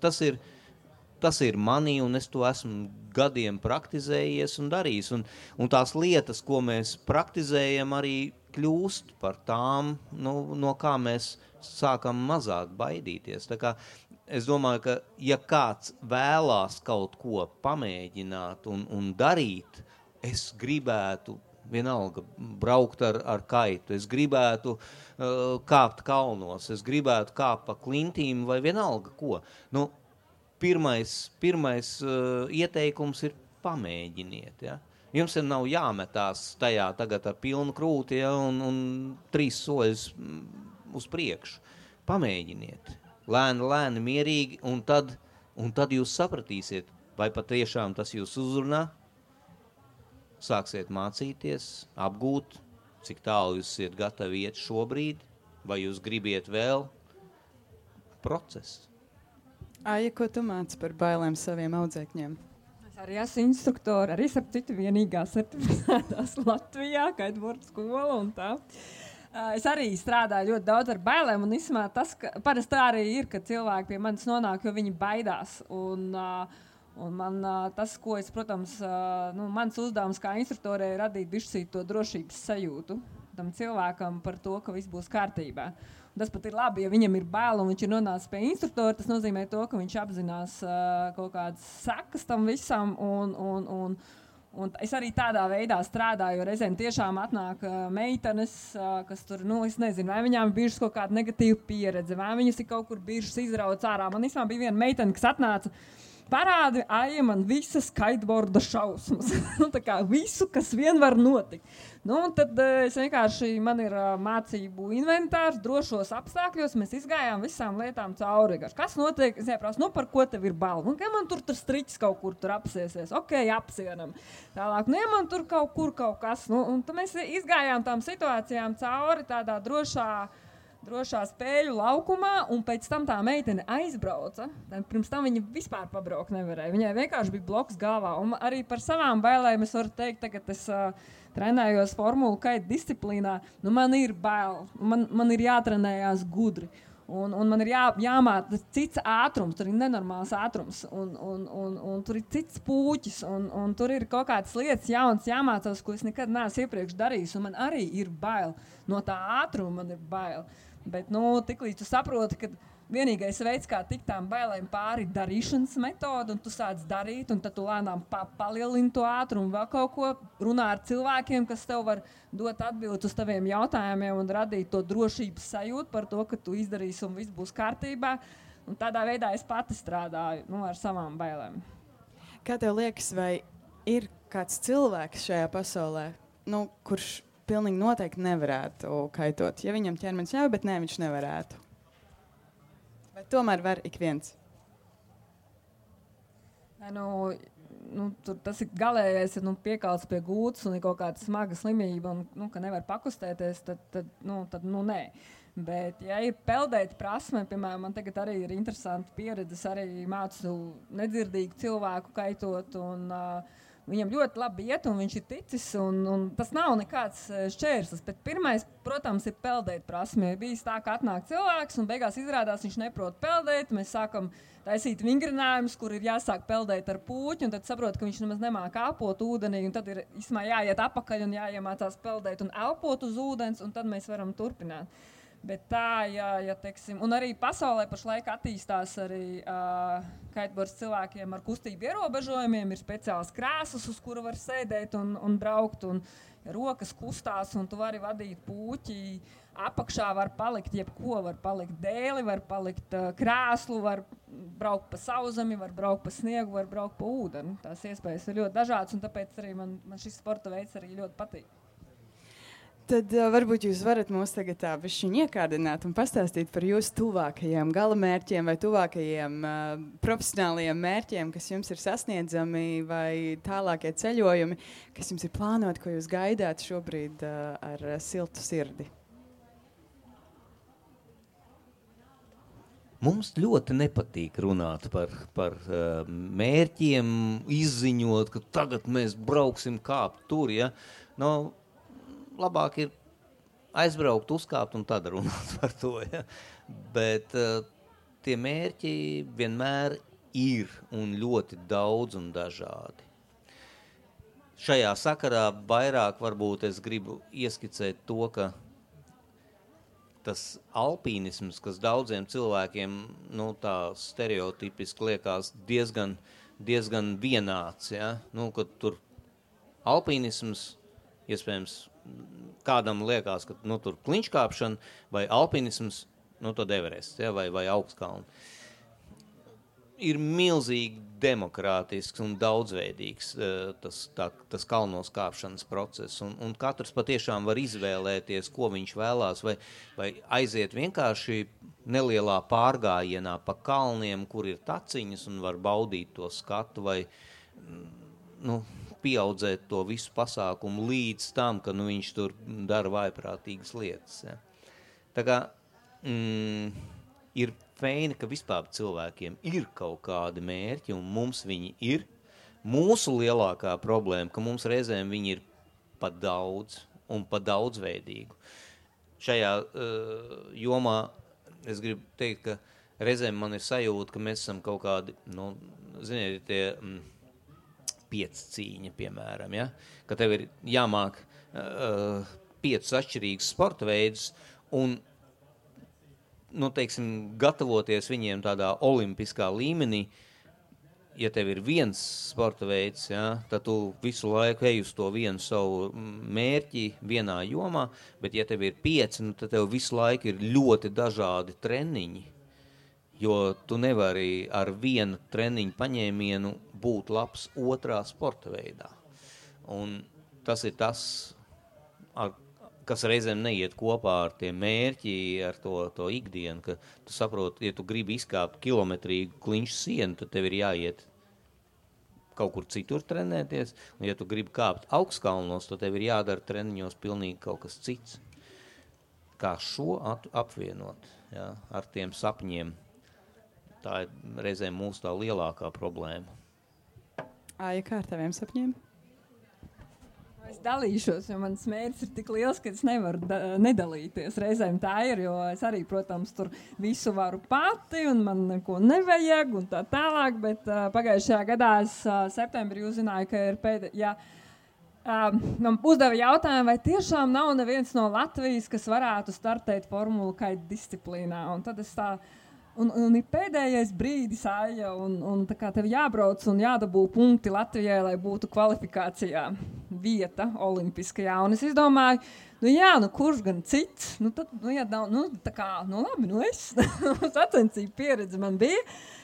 tas ir manī, un es to esmu gadiem praktizējies un darījis, un tās lietas, ko mēs praktizējam, arī kļūst par tām, no kā mēs sākam mazāk baidīties. Tā kā es domāju, ka ja kāds vēlās kaut ko pamēģināt un darīt, es gribētu vienalga braukt ar kaitu, es gribētu kāpt kalnos, es gribētu kāpt pa klintīm vai vienalga ko. Nu, pirmais ieteikums ir pamēģiniet, ja? Jums ir nav jāmetās tajā tagad ar pilnu krūti, ja, un 3 soļus uz priekšu. Pamēģiniet. Lēni, mierīgi, un tad jūs sapratīsiet, vai patiešām tas jūs uzrunā. Sāksiet mācīties, apgūt, cik tālu jūs esat gatavi iet šobrīd, vai jūs gribiet vēl. Process. Aija, ko tu māci par bailēm saviem audzēkņiem? Es arī esmu instruktore, arī starp citu vienīgā certificētās Latvijā, Kaitvorda skola un tā. Es arī strādāju ļoti daudz ar bailēm, un īstenībā tas, ka parasti tā arī ir, ka cilvēki pie manis nonāk, jo viņi baidās. Un man tas, ko es, protams, mans uzdevums kā instruktorē ir radīt bišķīt to drošības sajūtu tam cilvēkam par to, ka viss būs kārtībā. Un tas pat ir labi, ja viņam ir bail un viņš ir nonācis pie instruktora, tas nozīmē to, ka viņš apzinās kaut kādas sekas tam visam un es arī tādā veidā strādāju, jo reizēm tiešām atnāk meitenes, kas tur, es nezinu, vai viņām ir bijušas kaut kāda negatīva pieredze, vai viņas ir kaut kur bijušas izrauts ārā. Man īstenībā bija viena meitene, kas atnāca, parādi, Aija, man visas kiteboarda šausmas. Tā kā visu, kas vien var notikt. Un tad es vienkārši, man ir mācību inventārs, drošos apstākļos, mēs izgājām visām lietām cauri. Kas notiek? Es ieprāstu, par ko tev ir bail? Kā man tur striķis kaut kur tur apsiesies? Ok, apsienam. Tālāk, ja man tur kaut kur kaut kas. Un tad mēs izgājām tām situācijām cauri tādā drošā spēļu laukumā, un pēc tam tā meitene aizbrauca. Pirms tam viņa vispār pabraukt nevarēja. Viņai vienkārši bija bloks galvā. Un arī par savām bailēm es varu teikt, tagad es trenējos formulu kaita disciplīnā. Man ir bail. Man ir jātrenējās gudri. Un man ir jāmāca cits ātrums, tur ir nenormāls ātrums, un tur ir cits pūķis, un tur ir kaut kādas lietas jaunas jāmācās, ko es nekad neesmu iepriekš darījis, un man arī ir bail. No tā ātruma man ir bail. Bet, tiklīdz tu saproti, ka vienīgais veids, kā tikt tām bailēm pāri, ir darīšanas metode, un tu sāc darīt, un tad tu lēnām palielini to ātrumu, vēl kaut ko, runā ar cilvēkiem, kas tev var dot atbildi uz taviem jautājumiem un radīt to drošības sajūtu par to, ka tu izdarīsi un viss būs kārtībā. Un tādā veidā es pati strādāju ar savām bailēm. Kā tev liekas, vai ir kāds cilvēks šajā pasaulē, kurš pilnīgi noteikti nevarētu kaitot? Ja viņam ķermenis ļauj, bet viņš nevarētu. Vai tomēr var ik viens? Tas ir galējais, ja piekalts pie gūtas un ir kaut kāda smaga slimība un ka nevar pakustēties, tad nē. Bet, ja ir peldēt prasme, piemēram, man tagad arī ir interesanti pieredzes, arī mācu nedzirdīgu cilvēku kaitot un viņam ļoti labi iet, un viņš ir ticis, un tas nav nekāds šķērslis. Bet pirmais, protams, ir peldēt prasme. Bijis tā, ka atnāk cilvēks, un beigās izrādās, viņš neprot peldēt. Mēs sākam taisīt vingrinājumus, kur ir jāsāk peldēt ar pūķi, un tad saprot, ka viņš nemaz nemāk elpot ūdenī, un tad ir jāiet apakaļ un jāiemācās peldēt un elpot uz ūdens, un tad mēs varam turpināt. Bet tā, ja teiksim, un arī pasaulē pašlaik attīstās arī kaitbors cilvēkiem ar kustību ierobežojumiem, ir speciāls krēsls, uz kura var sēdēt un braukt, un rokas kustās, un tu vari vadīt pūķi, apakšā var palikt jebko, var palikt dēli, var palikt krēslu, var braukt pa sauzemi, var braukt pa sniegu, var braukt pa ūdeni. Tās iespējas ir ļoti dažādas, un tāpēc arī man šis sporta veids arī ļoti patīk. Tad varbūt jūs varat mūs tagad tā bišķiņ iekārdināt un pastāstīt par jūsu tuvākajiem galamērķiem vai tuvākajiem profesionālajiem mērķiem, kas jums ir sasniedzami, vai tālākie ceļojumi, kas jums ir plānoti, ko jūs gaidāt šobrīd ar siltu sirdi. Mums ļoti nepatīk runāt par mērķiem, izziņot, ka tagad mēs brauksim kāpt tur, ja? Labāk ir aizbraukt, uzkāpt un tad runāt par to. Ja? Bet tie mērķi vienmēr ir un ļoti daudz un dažādi. Šajā sakarā vairāk varbūt es gribu ieskicēt to, ka tas alpīnisms, kas daudziem cilvēkiem tā stereotipiski liekas diezgan vienāds. Ja? Kad tur alpīnisms, iespējams, kādam liekas, ka tur kliņškāpšana vai alpinisms, tad Everests, ja, vai augstkalni. Ir milzīgi demokrātisks un daudzveidīgs tas kalnos kāpšanas process, un katrs patiešām var izvēlēties, ko viņš vēlās, vai aiziet vienkārši nelielā pārgājienā pa kalniem, kur ir taciņas un var baudīt to skatu, vai pieaudzēt to visu pasākumu līdz tam, ka viņš tur dara vaiprātīgas lietas. Ja. Tā kā ir feini, ka vispār cilvēkiem ir kaut kādi mērķi, un mums viņi ir. Mūsu lielākā problēma, ka mums reizēm viņi ir pa daudz un pa daudzveidīgu. Šajā jomā es gribu teikt, ka reizēm man ir sajūta, ka mēs esam kaut kādi, ziniet, tie piecīņa, piemēram, ja? Ka tev ir jāmāk 5 atšķirīgus sporta veidus un, gatavoties viņiem tādā olimpiskā līmenī. Ja tev ir viens sporta veids, ja, tad tu visu laiku ej uz to vienu savu mērķi vienā jomā, bet ja tev ir 5, tad tev visu laiku ir ļoti dažādi treniņi, jo tu nevari ar vienu treniņu paņēmienu būt labs otrā sporta veidā. Un tas ir tas, kas reizēm neiet kopā ar tiem mērķi, ar to ikdienu, ka tu saproti, ja tu gribi izkāpt kilometrīgu kliņšu sienu, tad tev ir jāiet kaut kur citur trenēties, un ja tu gribi kāpt augstkalnos, tad tev ir jādara treniņos pilnīgi kaut kas cits. Kā šo apvienot, ja, ar tiem sapņiem, tā ir reizēm mūsu tā lielākā problēma. Aija, kā ar taviem sapņiem? Es dalīšos, jo mans mērķis ir tik liels, ka es nevaru nedalīties. Reizēm tā ir, jo es arī, protams, tur visu varu pati un man neko nevajag un tā tālāk, bet pagājušajā gadā es septembrī uzzināju, ka ir pēdējā. Man uzdeva jautājumu, vai tiešām nav neviens no Latvijas, kas varētu startēt formulu kaita disciplīnā. Un tad es tā... Un ir pēdējais brīdis, Aija, un tā kā tev jābrauc un jādabū punkti Latvijai, lai būtu kvalifikācijā vieta olimpiskajā. Un es izdomāju, kurš gan cits? Tad, labi, es. Sacensību pieredze man bija.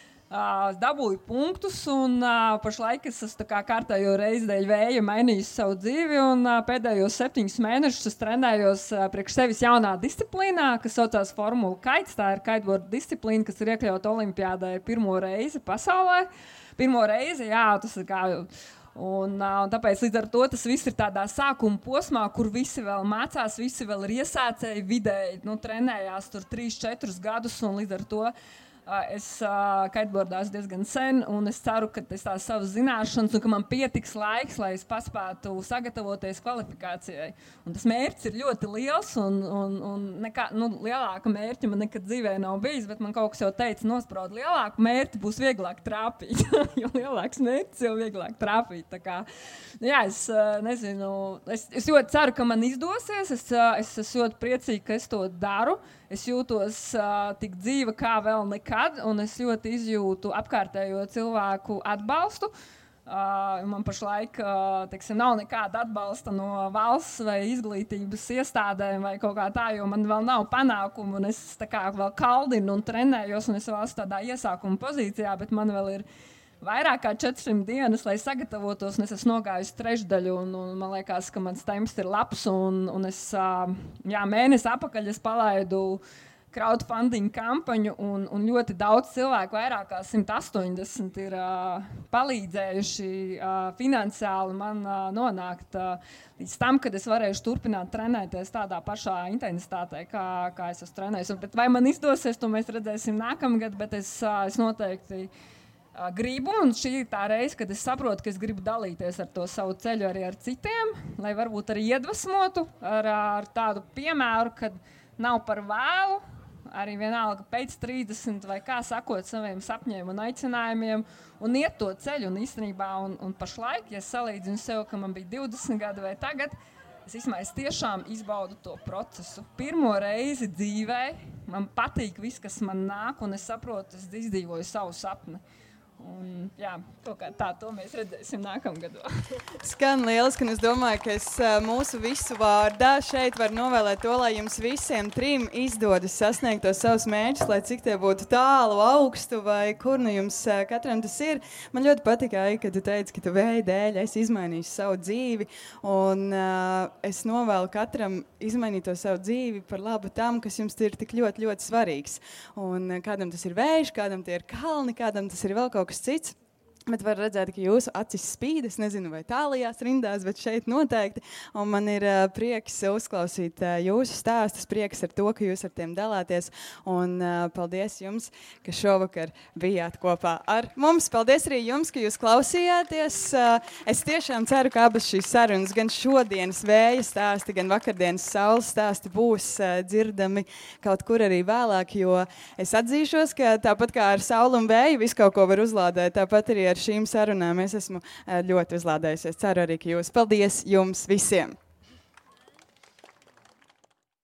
Es dabūju punktus, un pašlaik es esmu kārtējo reizi dēļ vēja mainījis savu dzīvi, un pēdējos 7 mēnešus es trenējos priekš sevis jaunā disciplīnā, kas saucās formula kaits. Tā ir kiteboard disciplīna, kas ir iekļauta olimpiādē pirmo reizi pasaulē. Pirmo reizi, jā, tas ir kā... Un tāpēc līdz ar to tas viss ir tādā sākuma posmā, kur visi vēl mācās, visi vēl ir iesācēji vidēji, trenējās tur 3-4 gadus, un līdz ar to es kiteboardāšu diezgan sen, un es ceru, ka es tās savas zināšanas, un ka man pietiks laiks, lai es paspētu sagatavoties kvalifikācijai. Un tas mērķis ir ļoti liels, un lielāka mērķa man nekad dzīvē nav bijis, bet man kaut kas jau teica, nospraud lielāku mērķi, būs vieglāk trāpīt, jo lielāks mērķis jau vieglāk trāpīt. Tā kā, jā, es nezinu, es ļoti ceru, ka man izdosies, es esmu ļoti priecīgi, ka es to daru. Es jūtos tik dzīva kā vēl nekad, un es ļoti izjūtu apkārtējo cilvēku atbalstu. Man pašlaik nav nekāda atbalsta no valsts vai izglītības iestādēm vai kaut kā tā, jo man vēl nav panākumu, un es tā kā vēl kaldinu un trenējos, un es vēl esmu tādā iesākuma pozīcijā, bet man vēl ir vairāk kā 400 dienas, lai sagatavotos, un es esmu nogājusi trešdaļu, un man liekas, ka mans temps ir labs, un es, mēnesi apakaļ es palaidu crowdfunding kampaņu, un ļoti daudz cilvēku, vairāk kā 180 ir palīdzējuši finansiāli man nonākt līdz tam, kad es varēšu turpināt trenēties tādā pašā intensitātē, kā es esmu trenējis. Bet vai man izdosies, to mēs redzēsim nākamgad, bet es noteikti gribu, un šī ir tā reize, kad es saprotu, ka es gribu dalīties ar to savu ceļu arī ar citiem, lai varbūt arī iedvesmotu ar tādu piemēru, kad nav par vēlu, arī vienalga pēc 30 vai kā sakot saviem sapņiem un aicinājumiem, un iet to ceļu, un īstenībā, un pašlaik, ja es salīdzinu sev, ka man bija 20 gadi vai tagad, es tiešām izbaudu to procesu. Pirmo reizi dzīvē man patīk viss, kas man nāk, un es saprotu, es izdzīvoju savu sapni. Un, jā, to mēs redzēsim nākamgad. Skan lieliski, un es domāju, ka es mūsu visu vārdā šeit varu novēlēt to, lai jums visiem 3 izdodas sasniegt tos savus mērķus, lai cik tie būtu tālu, augstu vai kur nu jums katram tas ir. Man ļoti patika, ka tu teici, ka tu vēja dēļ esi izmainījis savu dzīvi, un es novēlu katram izmainīt to savu dzīvi par labu tam, kas jums ir tik ļoti, ļoti svarīgs. Un kādam tas ir vējš, kādam tie ir kalni, kādam tas ir vēl kaut kas cits. Bet var redzēt, ka jūsu acis spīd. Es nezinu, vai tālajās rindās, bet šeit noteikti. Un man ir prieks uzklausīt jūsu stāstus, prieks ar to, ka jūs ar tiem dalāties. Un paldies jums, ka šovakar bijāt kopā ar mums. Paldies arī jums, ka jūs klausījāties. Es tiešām ceru, ka abas šīs sarunas, gan šodienas vēja stāsti, gan vakardienas saules stāsti būs dzirdami kaut kur arī vēlāk, jo es atzīšos, ka tāpat kā ar saulu un vēju visu kaut ko var uzlādēt, tāpat arī ar šīm sarunām es esmu ļoti uzlādējusies. Ceru arī, ka jūs. Paldies jums visiem!